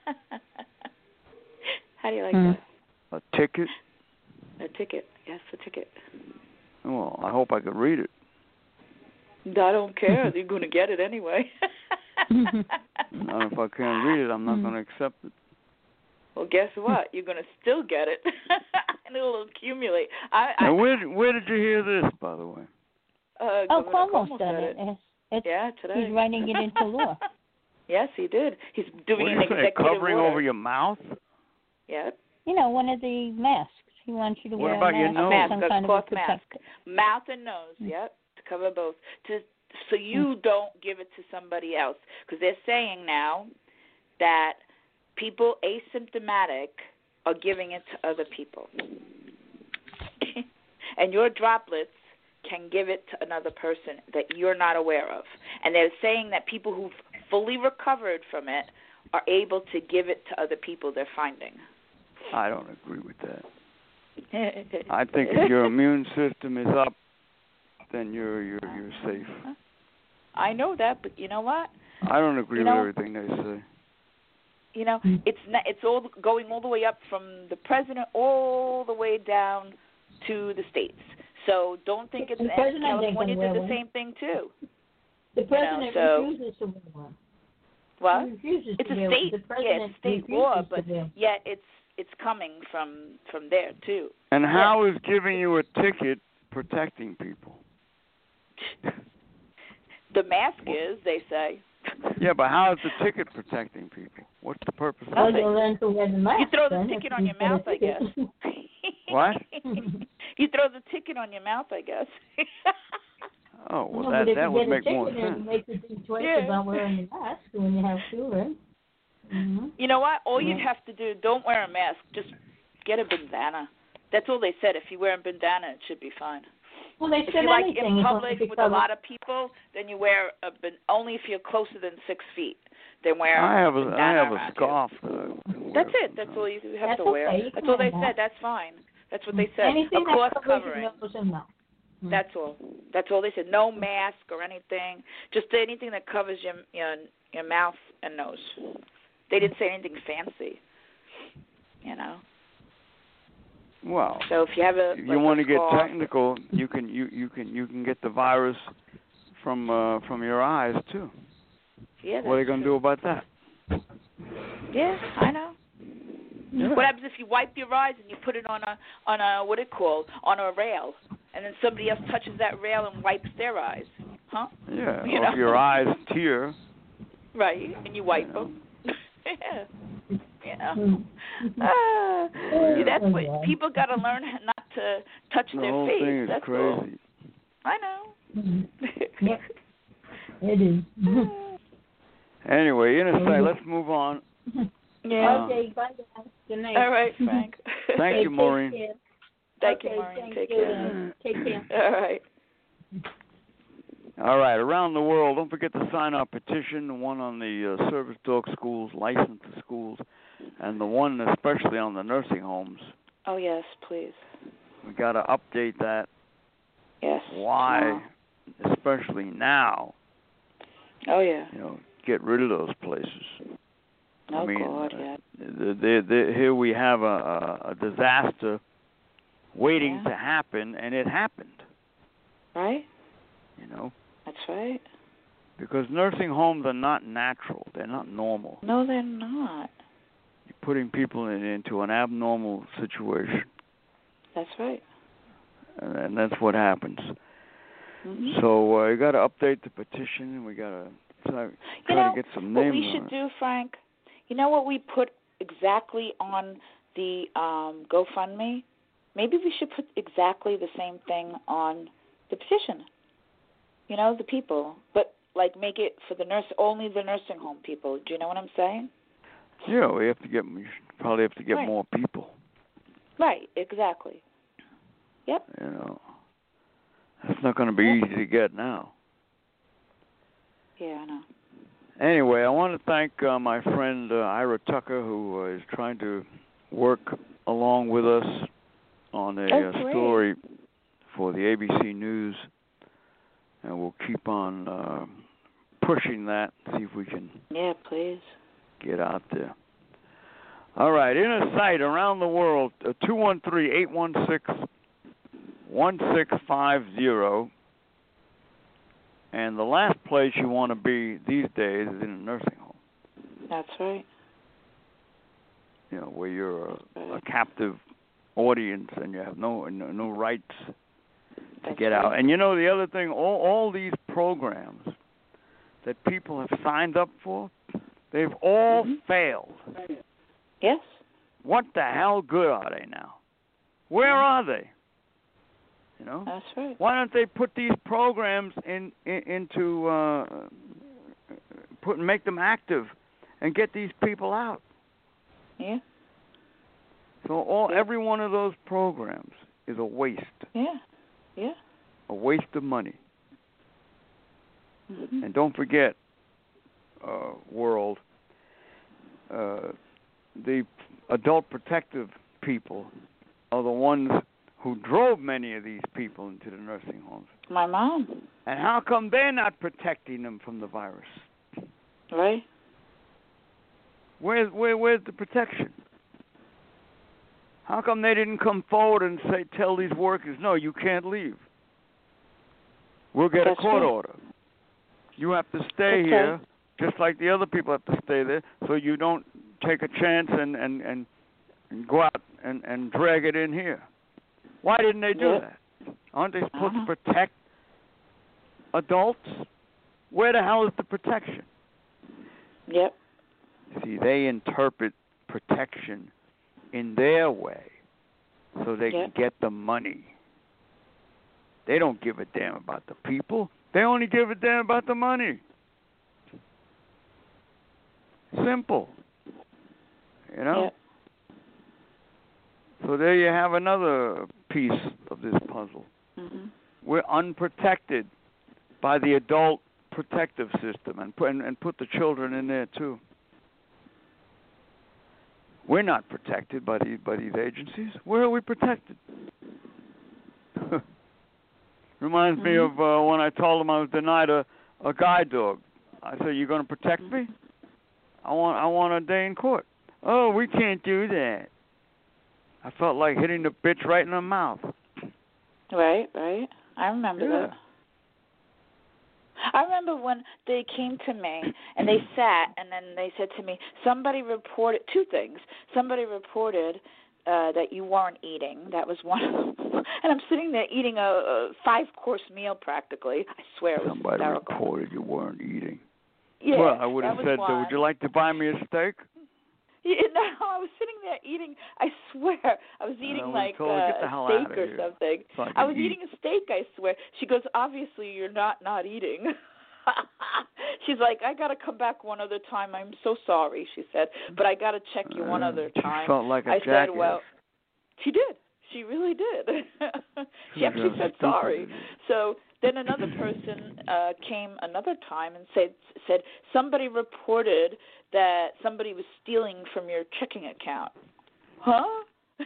Speaker 3: How do you like
Speaker 4: Mm.
Speaker 3: that?
Speaker 2: A ticket?
Speaker 3: A ticket. Yes, a ticket.
Speaker 2: Well, I hope I could read it.
Speaker 3: I don't care. You're going to get it anyway.
Speaker 2: Now, if I can't read it, I'm not
Speaker 4: Mm.
Speaker 2: going to accept it.
Speaker 3: Well, guess what? You're going to still get it, and it'll accumulate. I, I,
Speaker 2: And where where did you hear this, by the way?
Speaker 3: uh,
Speaker 4: Oh,
Speaker 3: Governor
Speaker 4: Cuomo's
Speaker 3: Cuomo
Speaker 4: done
Speaker 3: said
Speaker 4: it. It's, it's,
Speaker 3: Yeah, today.
Speaker 4: He's writing it into law.
Speaker 3: Yes, he did. He's doing
Speaker 2: What do
Speaker 3: an
Speaker 2: you say?
Speaker 3: executive
Speaker 2: Covering
Speaker 3: order.
Speaker 2: over your mouth?
Speaker 3: Yeah,
Speaker 4: You know, one of the masks. He wants you to
Speaker 2: What
Speaker 4: wear
Speaker 2: about
Speaker 4: a
Speaker 2: your
Speaker 4: mask.
Speaker 2: nose?
Speaker 4: or
Speaker 3: mask,
Speaker 4: some
Speaker 3: a
Speaker 4: kind
Speaker 3: cloth
Speaker 4: of a
Speaker 3: mask,
Speaker 4: protector.
Speaker 3: mouth and nose.
Speaker 4: Mm.
Speaker 3: Yep, to cover both. To so you don't give it to somebody else, because they're saying now that people asymptomatic are giving it to other people, and your droplets can give it to another person that you're not aware of. And they're saying that people who've fully recovered from it are able to give it to other people they're finding.
Speaker 2: I don't agree with that. I think if your immune system is up, then you're you're you're safe.
Speaker 3: I know that, but you know what?
Speaker 2: I don't agree
Speaker 3: You
Speaker 2: with
Speaker 3: know-
Speaker 2: everything they say.
Speaker 3: You know, it's not, it's all going all the way up from the president all the way down to the states. So don't think it's
Speaker 4: The
Speaker 3: and
Speaker 4: president ain't
Speaker 3: California
Speaker 4: gonna
Speaker 3: did
Speaker 4: wear
Speaker 3: the
Speaker 4: one.
Speaker 3: same thing too.
Speaker 4: The president
Speaker 3: so-
Speaker 4: refuses to wear one.
Speaker 3: What?
Speaker 4: He refuses
Speaker 3: It's
Speaker 4: to
Speaker 3: a
Speaker 4: wear
Speaker 3: state,
Speaker 4: The
Speaker 3: yeah,
Speaker 4: president
Speaker 3: it's state
Speaker 4: refuses
Speaker 3: law,
Speaker 4: to
Speaker 3: but
Speaker 4: wear.
Speaker 3: yet it's it's coming from from there too.
Speaker 2: And how is giving you a ticket protecting people?
Speaker 3: The mask is, they say.
Speaker 2: Yeah, but how is the ticket protecting people? What's the purpose of
Speaker 4: Well,
Speaker 2: it?
Speaker 4: you'll learn to wear the mask.
Speaker 3: You throw the
Speaker 4: then,
Speaker 3: ticket
Speaker 4: if
Speaker 3: on
Speaker 4: you
Speaker 3: your
Speaker 4: get a
Speaker 3: mouth, I
Speaker 4: ticket.
Speaker 3: guess.
Speaker 2: What?
Speaker 3: You throw the ticket on your mouth, I guess.
Speaker 2: Oh, well,
Speaker 4: no,
Speaker 2: that
Speaker 4: but if
Speaker 2: that
Speaker 4: you
Speaker 2: would
Speaker 4: get a
Speaker 2: make more
Speaker 4: ticket, then
Speaker 2: sense.
Speaker 4: you make you think twice
Speaker 3: Yeah.
Speaker 4: about wearing the mask when you have to, right? Mm-hmm.
Speaker 3: You know what? All you'd
Speaker 4: Yeah.
Speaker 3: have to do, don't wear a mask. Just get a bandana. That's all they said. If you wear a bandana, it should be fine.
Speaker 4: Well, they
Speaker 3: If
Speaker 4: said
Speaker 3: you're like
Speaker 4: anything.
Speaker 3: in
Speaker 4: as long
Speaker 3: public
Speaker 4: as it
Speaker 3: with a
Speaker 4: covers-
Speaker 3: lot of people, then you wear a ban- only if you're closer than six feet. Then wear
Speaker 2: I have
Speaker 3: a
Speaker 2: a
Speaker 3: bandana
Speaker 2: I have a
Speaker 3: around you.
Speaker 2: scarf. That I can
Speaker 3: That's
Speaker 2: wear
Speaker 3: it. That's
Speaker 2: sometimes.
Speaker 3: all you have
Speaker 4: That's
Speaker 3: to wear.
Speaker 4: okay. You
Speaker 3: That's
Speaker 4: can
Speaker 3: all they
Speaker 4: wear
Speaker 3: said.
Speaker 4: that.
Speaker 3: That's fine. That's what they said.
Speaker 4: Anything
Speaker 3: a
Speaker 4: that
Speaker 3: cloth
Speaker 4: covers
Speaker 3: covering.
Speaker 4: your nose and mouth. Mm.
Speaker 3: That's all. That's all they said. No mask or anything. Just anything that covers your your your mouth and nose. They didn't say anything fancy. You know.
Speaker 2: Well,
Speaker 3: So if you have a
Speaker 2: if
Speaker 3: like
Speaker 2: you want
Speaker 3: a
Speaker 2: to get
Speaker 3: scarf-
Speaker 2: technical, you can you, you can you can get the virus from uh, from your eyes too.
Speaker 3: Yeah.
Speaker 2: What are you
Speaker 3: that's
Speaker 2: gonna
Speaker 3: true.
Speaker 2: do about that?
Speaker 3: Yeah, I know.
Speaker 2: Yeah.
Speaker 3: What happens if you wipe your eyes and you put it on a on a what it called on a rail, and then somebody else touches that rail and wipes their eyes, huh?
Speaker 2: Yeah,
Speaker 3: You
Speaker 2: or
Speaker 3: know?
Speaker 2: if your eyes tear.
Speaker 3: Right, and you wipe
Speaker 2: You
Speaker 3: them. yeah. You know.
Speaker 4: Mm.
Speaker 3: Ah,
Speaker 2: Yeah.
Speaker 3: see, that's
Speaker 4: Oh,
Speaker 3: what
Speaker 4: God.
Speaker 3: people got to learn not to touch
Speaker 2: The
Speaker 3: their
Speaker 2: whole
Speaker 3: face.
Speaker 2: thing is
Speaker 3: that's
Speaker 2: crazy.
Speaker 3: all. I know.
Speaker 4: Mhm. Yep. It is.
Speaker 2: Anyway, inner sight. Let's move on.
Speaker 3: Yeah.
Speaker 4: Okay, bye guys. Good night.
Speaker 3: All right, Frank.
Speaker 2: Thank
Speaker 4: Okay,
Speaker 2: you, Maureen.
Speaker 4: Take care.
Speaker 3: Thank
Speaker 4: okay,
Speaker 3: you, Maureen.
Speaker 4: thank
Speaker 3: Take
Speaker 4: you.
Speaker 3: care.
Speaker 4: Take care.
Speaker 3: All right.
Speaker 2: All right, around the world, don't forget to sign our petition, the one on the uh, service dog schools, licensed schools, and the one especially on the nursing homes.
Speaker 3: Oh yes, please.
Speaker 2: We got to update that.
Speaker 3: Yes.
Speaker 2: Why, especially now,
Speaker 3: Oh yeah.
Speaker 2: you know, get rid of those places.
Speaker 3: Oh
Speaker 2: I mean,
Speaker 3: God,
Speaker 2: uh,
Speaker 3: yeah.
Speaker 2: the, the, the, here we have a, a, a disaster waiting
Speaker 3: Yeah.
Speaker 2: to happen, and it happened,
Speaker 3: Right.
Speaker 2: you know,
Speaker 3: That's right.
Speaker 2: because nursing homes are not natural. They're not normal.
Speaker 3: No, they're not.
Speaker 2: You're putting people in, into an abnormal situation.
Speaker 3: That's right.
Speaker 2: and, and that's what happens.
Speaker 3: Mm-hmm.
Speaker 2: So uh, you got to update the petition, and we got to try, try
Speaker 3: you know,
Speaker 2: to get some
Speaker 3: what
Speaker 2: names
Speaker 3: we
Speaker 2: on
Speaker 3: should
Speaker 2: it.
Speaker 3: do, Frank? You know what we put exactly on the um, GoFundMe? Maybe we should put exactly the same thing on the petition. You know, the people, but like make it for the nurse, only the nursing home people. Do you know what I'm saying?
Speaker 2: Yeah, we have to get. We should probably have to get
Speaker 3: Right.
Speaker 2: more people.
Speaker 3: Right. Exactly. Yep.
Speaker 2: You know, that's not going to be
Speaker 3: Yep.
Speaker 2: easy to get now.
Speaker 3: Yeah, I know.
Speaker 2: Anyway, I want to thank uh, my friend uh, Ira Tucker, who uh, is trying to work along with us on a
Speaker 3: Oh,
Speaker 2: uh,
Speaker 3: great.
Speaker 2: story for the A B C News, and we'll keep on uh, pushing that, see if we can
Speaker 3: Yeah, please.
Speaker 2: get out there. All right, inner sight around the world, uh, two one three, eight one six, one six five zero. And the last place you want to be these days is in a nursing home.
Speaker 3: That's right.
Speaker 2: You know, where you're a,
Speaker 3: Right.
Speaker 2: a captive audience and you have no no, no rights to
Speaker 3: That's
Speaker 2: get
Speaker 3: right.
Speaker 2: out. And you know the other thing, all all these programs that people have signed up for, they've all
Speaker 3: Mhm.
Speaker 2: failed.
Speaker 3: Yes.
Speaker 2: What the hell good are they now? Where
Speaker 3: Yeah.
Speaker 2: are they? You know?
Speaker 3: That's right.
Speaker 2: Why don't they put these programs in, in into uh, put make them active and get these people out?
Speaker 3: Yeah.
Speaker 2: So all
Speaker 3: Yeah.
Speaker 2: every one of those programs is a waste,
Speaker 3: Yeah. Yeah.
Speaker 2: a waste of money.
Speaker 3: Mm-hmm.
Speaker 2: And don't forget, uh, world, uh, the adult protective people are the ones who drove many of these people into the nursing homes.
Speaker 3: My mom.
Speaker 2: And how come they're not protecting them from the virus?
Speaker 3: Right.
Speaker 2: Where's where, where's the protection? How come they didn't come forward and say, tell these workers, no, you can't leave. We'll get
Speaker 3: That's
Speaker 2: a court
Speaker 3: right.
Speaker 2: order. You have to stay
Speaker 3: That's
Speaker 2: here,
Speaker 3: right.
Speaker 2: just like the other people have to stay there, so you don't take a chance and, and, and, and go out and, and drag it in here. Why didn't they do
Speaker 3: Yep.
Speaker 2: that? Aren't they supposed
Speaker 3: Uh-huh.
Speaker 2: to protect adults? Where the hell is the protection?
Speaker 3: Yep.
Speaker 2: See, they interpret protection in their way so they
Speaker 3: Yep.
Speaker 2: can get the money. They don't give a damn about the people. They only give a damn about the money. Simple. You know?
Speaker 3: Yep.
Speaker 2: So there you have another piece of this puzzle.
Speaker 3: Mm-hmm.
Speaker 2: We're unprotected by the adult protective system, and put, and, and put the children in there too. We're not protected by these by these agencies. Where are we protected? Reminds me
Speaker 3: Mhm.
Speaker 2: of uh, when I told them I was denied a, a guide dog. I said, "You're going to protect me? I want I want a day in court." Oh, we can't do that. I felt like hitting the bitch right in the mouth.
Speaker 3: Right, right. I remember
Speaker 2: Yeah.
Speaker 3: that. I remember when they came to me and they sat and then they said to me, somebody reported two things. Somebody reported uh, that you weren't eating. That was one of them. And I'm sitting there eating a, a five-course meal practically. I swear it was
Speaker 2: Somebody
Speaker 3: hysterical.
Speaker 2: reported you weren't eating.
Speaker 3: Yeah,
Speaker 2: Well, I would have
Speaker 3: that
Speaker 2: said,
Speaker 3: was
Speaker 2: "Would
Speaker 3: one.
Speaker 2: you like to buy me a steak?"
Speaker 3: Yeah, no, I was sitting there eating. I swear, I was eating
Speaker 2: I would've
Speaker 3: like
Speaker 2: told her,
Speaker 3: uh,
Speaker 2: "Get the hell
Speaker 3: steak
Speaker 2: outta
Speaker 3: or
Speaker 2: here,
Speaker 3: something.
Speaker 2: so I
Speaker 3: I
Speaker 2: can
Speaker 3: was
Speaker 2: eat."
Speaker 3: eating a steak. I swear. She goes, "Obviously, you're not not eating." She's like, "I gotta come back one other time. I'm so sorry," she said, "but I gotta check you one
Speaker 2: Uh,
Speaker 3: other
Speaker 2: she
Speaker 3: time."
Speaker 2: felt like a
Speaker 3: I
Speaker 2: jackass.
Speaker 3: said, "Well," she did. She really did.
Speaker 2: She
Speaker 3: she
Speaker 2: was
Speaker 3: actually
Speaker 2: a
Speaker 3: said
Speaker 2: stupid
Speaker 3: sorry.
Speaker 2: idiot.
Speaker 3: So then another person uh, came another time and said said somebody reported that somebody was stealing from your checking account. Huh?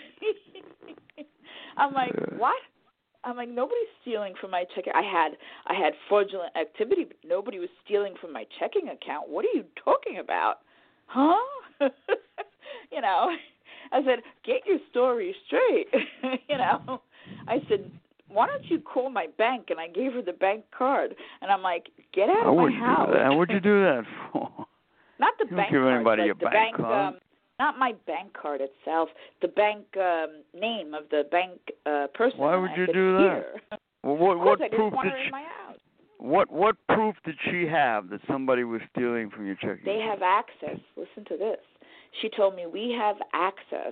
Speaker 3: I'm like,
Speaker 2: Yeah.
Speaker 3: what? I'm like, nobody's stealing from my checking. I had I had fraudulent activity, but nobody was stealing from my checking account. What are you talking about? Huh? You know, I said, get your story straight. You know, I said, why don't you call my bank? And I gave her the bank card. And I'm like, get out
Speaker 2: I
Speaker 3: of my
Speaker 2: wouldn't
Speaker 3: house.
Speaker 2: do that. What'd you do that for?
Speaker 3: Not the
Speaker 2: You don't
Speaker 3: bank
Speaker 2: give
Speaker 3: card.
Speaker 2: anybody
Speaker 3: like
Speaker 2: a
Speaker 3: the
Speaker 2: bank
Speaker 3: bank
Speaker 2: card.
Speaker 3: Um, not my bank card itself, the bank um, name of the bank uh, person.
Speaker 2: Why
Speaker 3: and
Speaker 2: would
Speaker 3: I
Speaker 2: you
Speaker 3: said,
Speaker 2: do that?
Speaker 3: Here.
Speaker 2: Well, what
Speaker 3: Of
Speaker 2: what
Speaker 3: course, I
Speaker 2: proof
Speaker 3: didn't want
Speaker 2: did
Speaker 3: her
Speaker 2: she?
Speaker 3: in my house.
Speaker 2: What what proof did she have that somebody was stealing from your checking?
Speaker 3: They have access. Listen to this. She told me we have access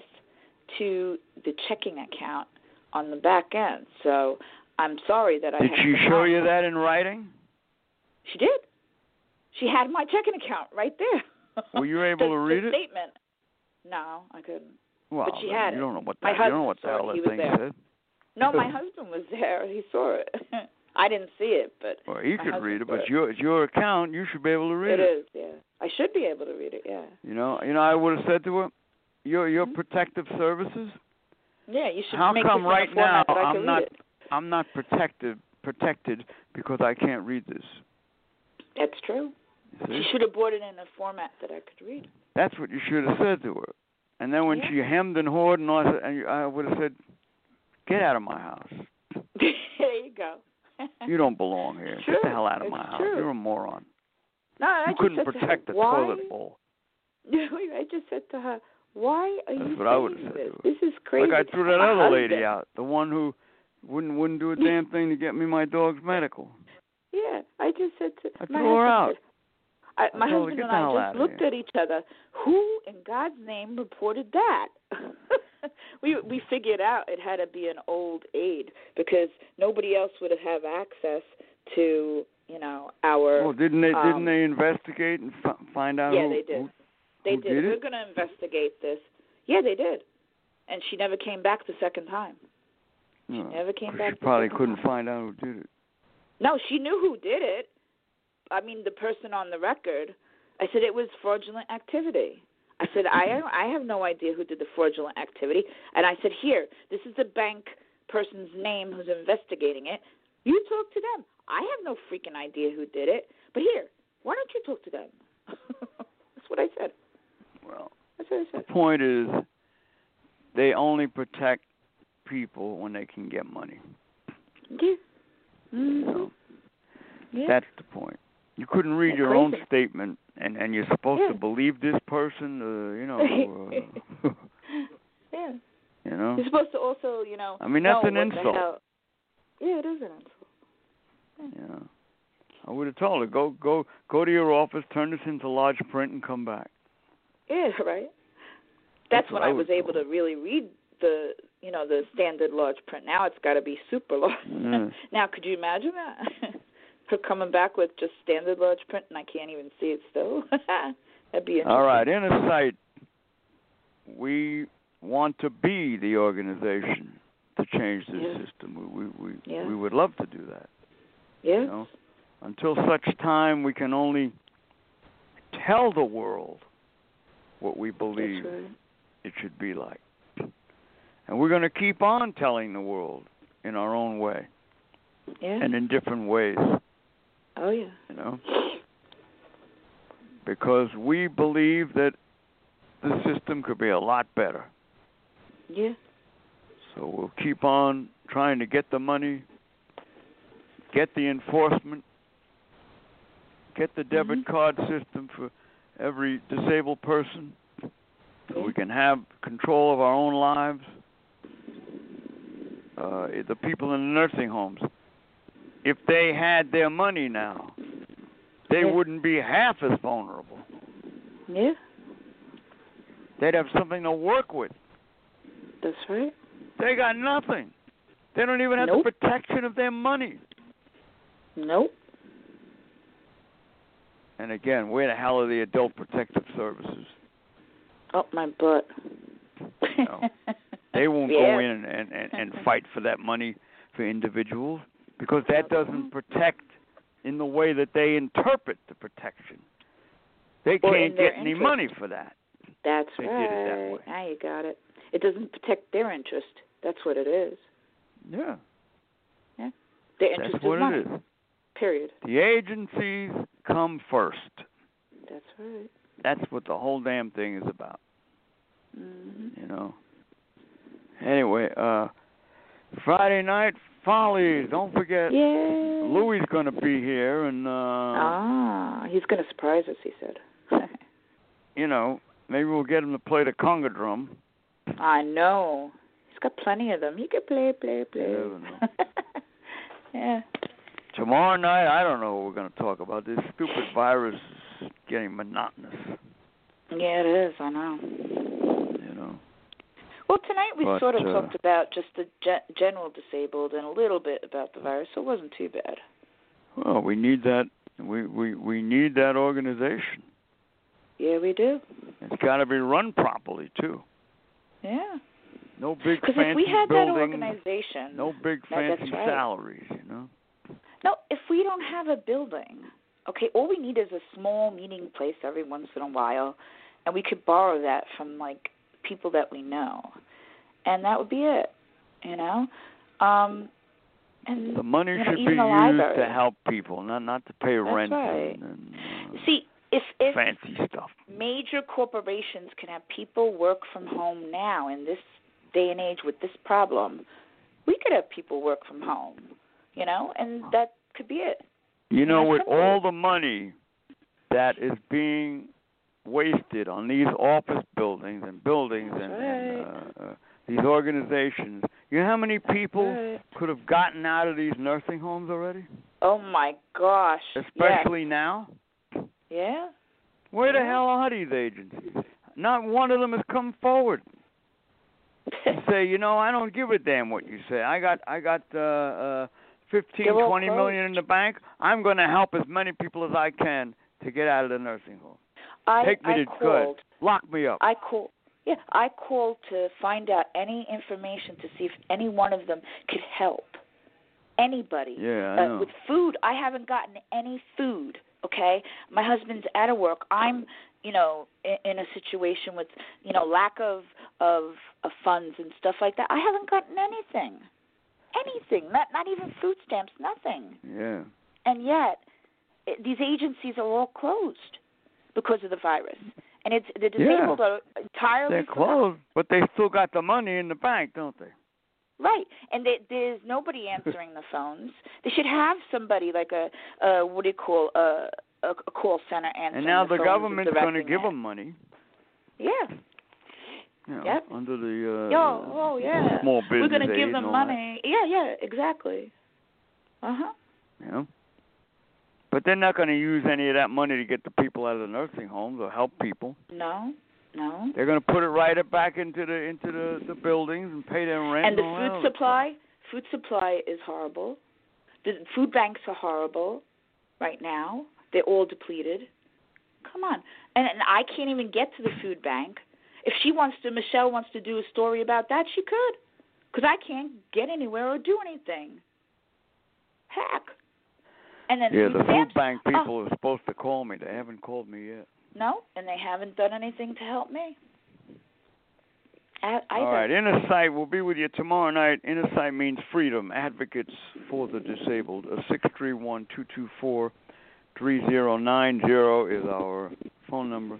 Speaker 3: to the checking account on the back end. So I'm sorry that I.
Speaker 2: Did
Speaker 3: have
Speaker 2: she
Speaker 3: to
Speaker 2: show
Speaker 3: come.
Speaker 2: you that in writing?
Speaker 3: She did. She had my checking account right there.
Speaker 2: Were you able
Speaker 3: the,
Speaker 2: to read
Speaker 3: the
Speaker 2: it?
Speaker 3: statement. No, I couldn't.
Speaker 2: Well,
Speaker 3: but she had
Speaker 2: you
Speaker 3: it.
Speaker 2: don't know what
Speaker 3: My
Speaker 2: that. You don't know what
Speaker 3: husband
Speaker 2: the hell
Speaker 3: saw it. He
Speaker 2: that
Speaker 3: was
Speaker 2: thing
Speaker 3: there.
Speaker 2: said.
Speaker 3: No, my husband was there. He saw it. I didn't see it, but
Speaker 2: Well, he
Speaker 3: my
Speaker 2: could
Speaker 3: husband
Speaker 2: read it,
Speaker 3: saw
Speaker 2: but it's your it's your account. You should be able to read
Speaker 3: it.
Speaker 2: it.
Speaker 3: It is, yeah. I should be able to read it, yeah.
Speaker 2: You know, you know, I would have said to her, "Your your
Speaker 3: Mm-hmm.
Speaker 2: protective services.
Speaker 3: Yeah, you should
Speaker 2: How
Speaker 3: make
Speaker 2: come
Speaker 3: this
Speaker 2: right
Speaker 3: in a format
Speaker 2: now
Speaker 3: that I
Speaker 2: I'm
Speaker 3: can
Speaker 2: not
Speaker 3: read it.
Speaker 2: I'm not protected protected because I can't read this?"
Speaker 3: That's true.
Speaker 2: See?
Speaker 3: She should have brought it in a format that I could read.
Speaker 2: That's what you should have said to her. And then when
Speaker 3: Yeah.
Speaker 2: she hemmed and hawed and all that, and you- I would have said, "Get out of my house.
Speaker 3: There you go.
Speaker 2: You don't belong here.
Speaker 3: True.
Speaker 2: Get the hell out of
Speaker 3: It's
Speaker 2: my house.
Speaker 3: true.
Speaker 2: You're a moron.
Speaker 3: No, I
Speaker 2: You
Speaker 3: just
Speaker 2: couldn't
Speaker 3: said to
Speaker 2: protect
Speaker 3: her,
Speaker 2: the
Speaker 3: why?
Speaker 2: toilet bowl."
Speaker 3: I just said to her, why are
Speaker 2: That's
Speaker 3: you
Speaker 2: what I would have
Speaker 3: saying
Speaker 2: said
Speaker 3: this?
Speaker 2: to her.
Speaker 3: This is crazy.
Speaker 2: Like I threw that
Speaker 3: My
Speaker 2: other lady
Speaker 3: husband-
Speaker 2: out, the one who wouldn't wouldn't do a damn thing to get me my dog's medical.
Speaker 3: Yeah, I just said to
Speaker 2: I
Speaker 3: my
Speaker 2: threw her out.
Speaker 3: husband said- I,
Speaker 2: I
Speaker 3: my
Speaker 2: told her,
Speaker 3: husband
Speaker 2: "Get
Speaker 3: and
Speaker 2: the hell
Speaker 3: I
Speaker 2: out
Speaker 3: just
Speaker 2: of
Speaker 3: looked
Speaker 2: here."
Speaker 3: at each other. Who in God's name reported that? we we figured out it had to be an old aide because nobody else would have access to, you know, our.
Speaker 2: Well, didn't they
Speaker 3: um,
Speaker 2: didn't they investigate and f- find out?
Speaker 3: Yeah,
Speaker 2: who,
Speaker 3: they did.
Speaker 2: Who,
Speaker 3: They
Speaker 2: who
Speaker 3: did.
Speaker 2: did
Speaker 3: We're
Speaker 2: it?
Speaker 3: going to investigate this. Yeah, they did. And she never came back the second time.
Speaker 2: No,
Speaker 3: never came
Speaker 2: 'cause
Speaker 3: back
Speaker 2: She
Speaker 3: the
Speaker 2: probably
Speaker 3: second
Speaker 2: couldn't
Speaker 3: time.
Speaker 2: find out who did it.
Speaker 3: No, she knew who did it. I mean, the person on the record. I said it was fraudulent activity. I said, I I have no idea who did the fraudulent activity. And I said, here, this is the bank person's name who's investigating it. You talk to them. I have no freaking idea who did it. But here, why don't you talk to them? That's what I said.
Speaker 2: Well,
Speaker 3: That's what I
Speaker 2: the
Speaker 3: said.
Speaker 2: point is, they only protect people when they can get money.
Speaker 3: Yeah. Mm-hmm.
Speaker 2: You know?
Speaker 3: Yeah.
Speaker 2: That's the point. You couldn't read
Speaker 3: That's
Speaker 2: your
Speaker 3: crazy.
Speaker 2: own statement, and, and you're supposed
Speaker 3: Yeah.
Speaker 2: to believe this person. Uh, you know. Uh,
Speaker 3: Yeah.
Speaker 2: you know.
Speaker 3: You're supposed to also, you know.
Speaker 2: I mean, that's
Speaker 3: know
Speaker 2: an
Speaker 3: what
Speaker 2: insult.
Speaker 3: The hell. Yeah, it is an insult.
Speaker 2: Yeah. I would have told her, go go go to your office, turn this into large print, and come back.
Speaker 3: Yeah, right.
Speaker 2: That's
Speaker 3: That's
Speaker 2: what
Speaker 3: when
Speaker 2: I
Speaker 3: I
Speaker 2: would
Speaker 3: was able
Speaker 2: call
Speaker 3: to really read the, you know, the standard large print. Now it's got to be super large.
Speaker 2: Yeah.
Speaker 3: Now, could you imagine that? Her coming back with just standard large print, and I can't even see it still. That'd be interesting.
Speaker 2: All right, Inner Sight. We want to be the organization to change this
Speaker 3: Yeah.
Speaker 2: system. We we we,
Speaker 3: Yeah.
Speaker 2: we would love to do that.
Speaker 3: Yes.
Speaker 2: You know? Until such time, we can only tell the world what we believe
Speaker 3: That's right.
Speaker 2: it should be like. And we're going to keep on telling the world in our own way
Speaker 3: Yeah.
Speaker 2: and in different ways,
Speaker 3: Oh, yeah.
Speaker 2: you know, because we believe that the system could be a lot better.
Speaker 3: Yeah.
Speaker 2: So we'll keep on trying to get the money, get the enforcement, get the debit
Speaker 3: Mm-hmm.
Speaker 2: card system for every disabled person, so
Speaker 3: Yeah.
Speaker 2: we can have control of our own lives. Uh, the people in the nursing homes, if they had their money now, they
Speaker 3: Yeah.
Speaker 2: wouldn't be half as vulnerable.
Speaker 3: Yeah.
Speaker 2: They'd have something to work with.
Speaker 3: That's right.
Speaker 2: They got nothing. They don't even have
Speaker 3: Nope.
Speaker 2: the protection of their money.
Speaker 3: Nope.
Speaker 2: And again, where the hell are the adult protective services?
Speaker 3: Oh, my butt.
Speaker 2: No. They won't
Speaker 3: Yeah.
Speaker 2: go in and, and, and fight for that money for individuals because that doesn't protect in the way that they interpret the protection. They
Speaker 3: Or
Speaker 2: can't
Speaker 3: in their
Speaker 2: get any
Speaker 3: interest.
Speaker 2: money for that.
Speaker 3: That's
Speaker 2: They
Speaker 3: right.
Speaker 2: did it that way.
Speaker 3: Now you got it. It doesn't protect their interest. That's what it is.
Speaker 2: Yeah,
Speaker 3: Yeah. Their interest
Speaker 2: that's what
Speaker 3: is money.
Speaker 2: it is.
Speaker 3: Period.
Speaker 2: The agencies come first.
Speaker 3: That's right.
Speaker 2: That's what the whole damn thing is about.
Speaker 3: Mm-hmm.
Speaker 2: You know. Anyway, uh, Friday night follies. Don't forget,
Speaker 3: Yeah.
Speaker 2: Louie's gonna be here, and uh,
Speaker 3: Ah, he's going to surprise us, he said.
Speaker 2: you know, maybe we'll get him to play the conga drum.
Speaker 3: I know. He's got plenty of them. You can play, play, play.
Speaker 2: You never know.
Speaker 3: Yeah.
Speaker 2: Tomorrow night, I don't know what we're going to talk about. This stupid virus is getting monotonous.
Speaker 3: Yeah, it is. I know.
Speaker 2: You know.
Speaker 3: Well, tonight we
Speaker 2: But,
Speaker 3: sort of
Speaker 2: uh,
Speaker 3: talked about just the ge- general disabled and a little bit about the virus, so it wasn't too bad.
Speaker 2: Well, we need that. We we we need that organization.
Speaker 3: Yeah, we do.
Speaker 2: It's got to be run properly too.
Speaker 3: Yeah.
Speaker 2: No big
Speaker 3: Because
Speaker 2: fancy
Speaker 3: if we had
Speaker 2: buildings.
Speaker 3: that organization,
Speaker 2: No big
Speaker 3: no,
Speaker 2: fancy
Speaker 3: that's right.
Speaker 2: salaries. You know.
Speaker 3: No, if we don't have a building, okay, all we need is a small meeting place every once in a while, and we could borrow that from, like, people that we know. And that would be it, you know? Um, and
Speaker 2: The money
Speaker 3: you know,
Speaker 2: should be
Speaker 3: even
Speaker 2: used
Speaker 3: the library.
Speaker 2: to help people, not not to pay
Speaker 3: That's
Speaker 2: rent
Speaker 3: right.
Speaker 2: and, and uh,
Speaker 3: See, if, if
Speaker 2: fancy stuff.
Speaker 3: major corporations can have people work from home now in this day and age with this problem, we could have people work from home, you know, and that could be it.
Speaker 2: You know,
Speaker 3: That's
Speaker 2: with
Speaker 3: simple.
Speaker 2: all the money that is being wasted on these office buildings and buildings and, and uh, uh, these organizations, you know how many people
Speaker 3: Right.
Speaker 2: could have gotten out of these nursing homes already?
Speaker 3: Oh, my gosh.
Speaker 2: Especially now?
Speaker 3: Yeah.
Speaker 2: Where the
Speaker 3: Yeah.
Speaker 2: hell are these agencies? Not one of them has come forward to say, you know, I don't give a damn what you say. I got I got uh, uh, fifteen,
Speaker 3: They're all
Speaker 2: twenty million in the bank. I'm going to help as many people as I can to get out of the nursing home.
Speaker 3: I,
Speaker 2: Take me
Speaker 3: I
Speaker 2: to
Speaker 3: called.
Speaker 2: good. Lock me up.
Speaker 3: I called. Yeah, I called to find out any information to see if any one of them could help. Anybody.
Speaker 2: Yeah, I
Speaker 3: uh,
Speaker 2: know.
Speaker 3: with food, I haven't gotten any food. Okay, my husband's out of work. I'm, you know, in, in a situation with, you know, lack of, of of funds and stuff like that. I haven't gotten anything, anything. Not not even food stamps. Nothing.
Speaker 2: Yeah.
Speaker 3: And yet, it, these agencies are all closed because of the virus, and it's the disabled
Speaker 2: Yeah.
Speaker 3: are entirely
Speaker 2: They're
Speaker 3: forgotten.
Speaker 2: closed, but they still got the money in the bank, don't they?
Speaker 3: Right, and they, there's nobody answering the phones. They should have somebody like a, a what do you call a, a, a call center answering
Speaker 2: And now
Speaker 3: the,
Speaker 2: the
Speaker 3: phones
Speaker 2: government's
Speaker 3: and
Speaker 2: going to
Speaker 3: directing
Speaker 2: give
Speaker 3: it.
Speaker 2: them money.
Speaker 3: Yeah.
Speaker 2: You know,
Speaker 3: Yep.
Speaker 2: under the uh,
Speaker 3: Yo, oh yeah.
Speaker 2: small business
Speaker 3: We're going to
Speaker 2: aid
Speaker 3: give
Speaker 2: and
Speaker 3: them
Speaker 2: all
Speaker 3: money. Yeah, yeah, exactly. Uh huh.
Speaker 2: that, you know. But they're not going to use any of that money to get the people out of the nursing homes or help people.
Speaker 3: No, no.
Speaker 2: They're going to put it right back into the into the, the buildings and pay them rent.
Speaker 3: And the
Speaker 2: all that
Speaker 3: food
Speaker 2: other
Speaker 3: supply, food supply is horrible. The food banks are horrible right now. They're all depleted. Come on, and, and I can't even get to the food bank. If she wants to, Michelle wants to do a story about that, she could, because I can't get anywhere or do anything. Heck. And then
Speaker 2: Yeah,
Speaker 3: food
Speaker 2: the
Speaker 3: stamps,
Speaker 2: food bank
Speaker 3: oh,
Speaker 2: people are supposed to call me. They haven't called me yet.
Speaker 3: no, and they haven't done anything to help me. I,
Speaker 2: All right, Inner Sight will be with you tomorrow night. Inner Sight means freedom. Advocates for the disabled. six three one, two two four, three zero nine zero is our phone number.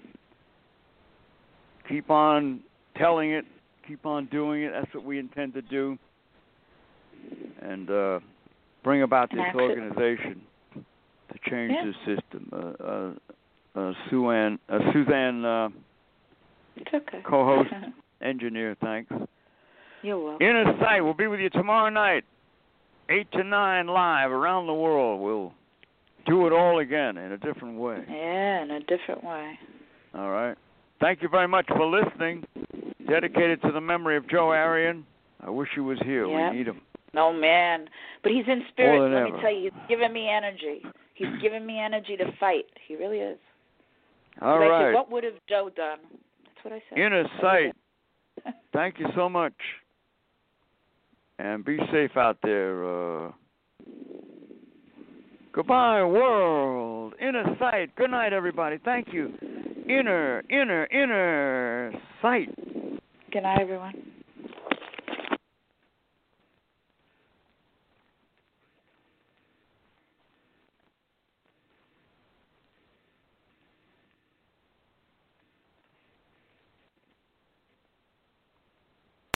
Speaker 2: Keep on telling it. Keep on doing it. That's what we intend to do. And uh, bring about this
Speaker 3: Actually,
Speaker 2: organization to change
Speaker 3: yeah.
Speaker 2: the system. Uh, uh, uh, Suzanne, uh, Suzanne uh,
Speaker 3: It's okay.
Speaker 2: co-host, engineer, thanks.
Speaker 3: You're welcome.
Speaker 2: Inner Sight will be with you tomorrow night, eight to nine live around the world. We'll do it all again in a different way.
Speaker 3: Yeah, in a different way.
Speaker 2: All right. Thank you very much for listening. Dedicated to the memory of Joe Arion. I wish he was here.
Speaker 3: Yep.
Speaker 2: We need him.
Speaker 3: No, man. But he's in
Speaker 2: More
Speaker 3: spirit.
Speaker 2: than
Speaker 3: Let
Speaker 2: ever.
Speaker 3: me tell you, he's giving me energy. He's giving me energy to fight. He really is.
Speaker 2: All
Speaker 3: but I
Speaker 2: right.
Speaker 3: said, what would have Joe done? That's what I said.
Speaker 2: Inner Sight. Thank you so much. And be safe out there. Uh, goodbye, world. Inner Sight. Good night, everybody. Thank you. Inner, inner, inner sight.
Speaker 3: Good night, everyone.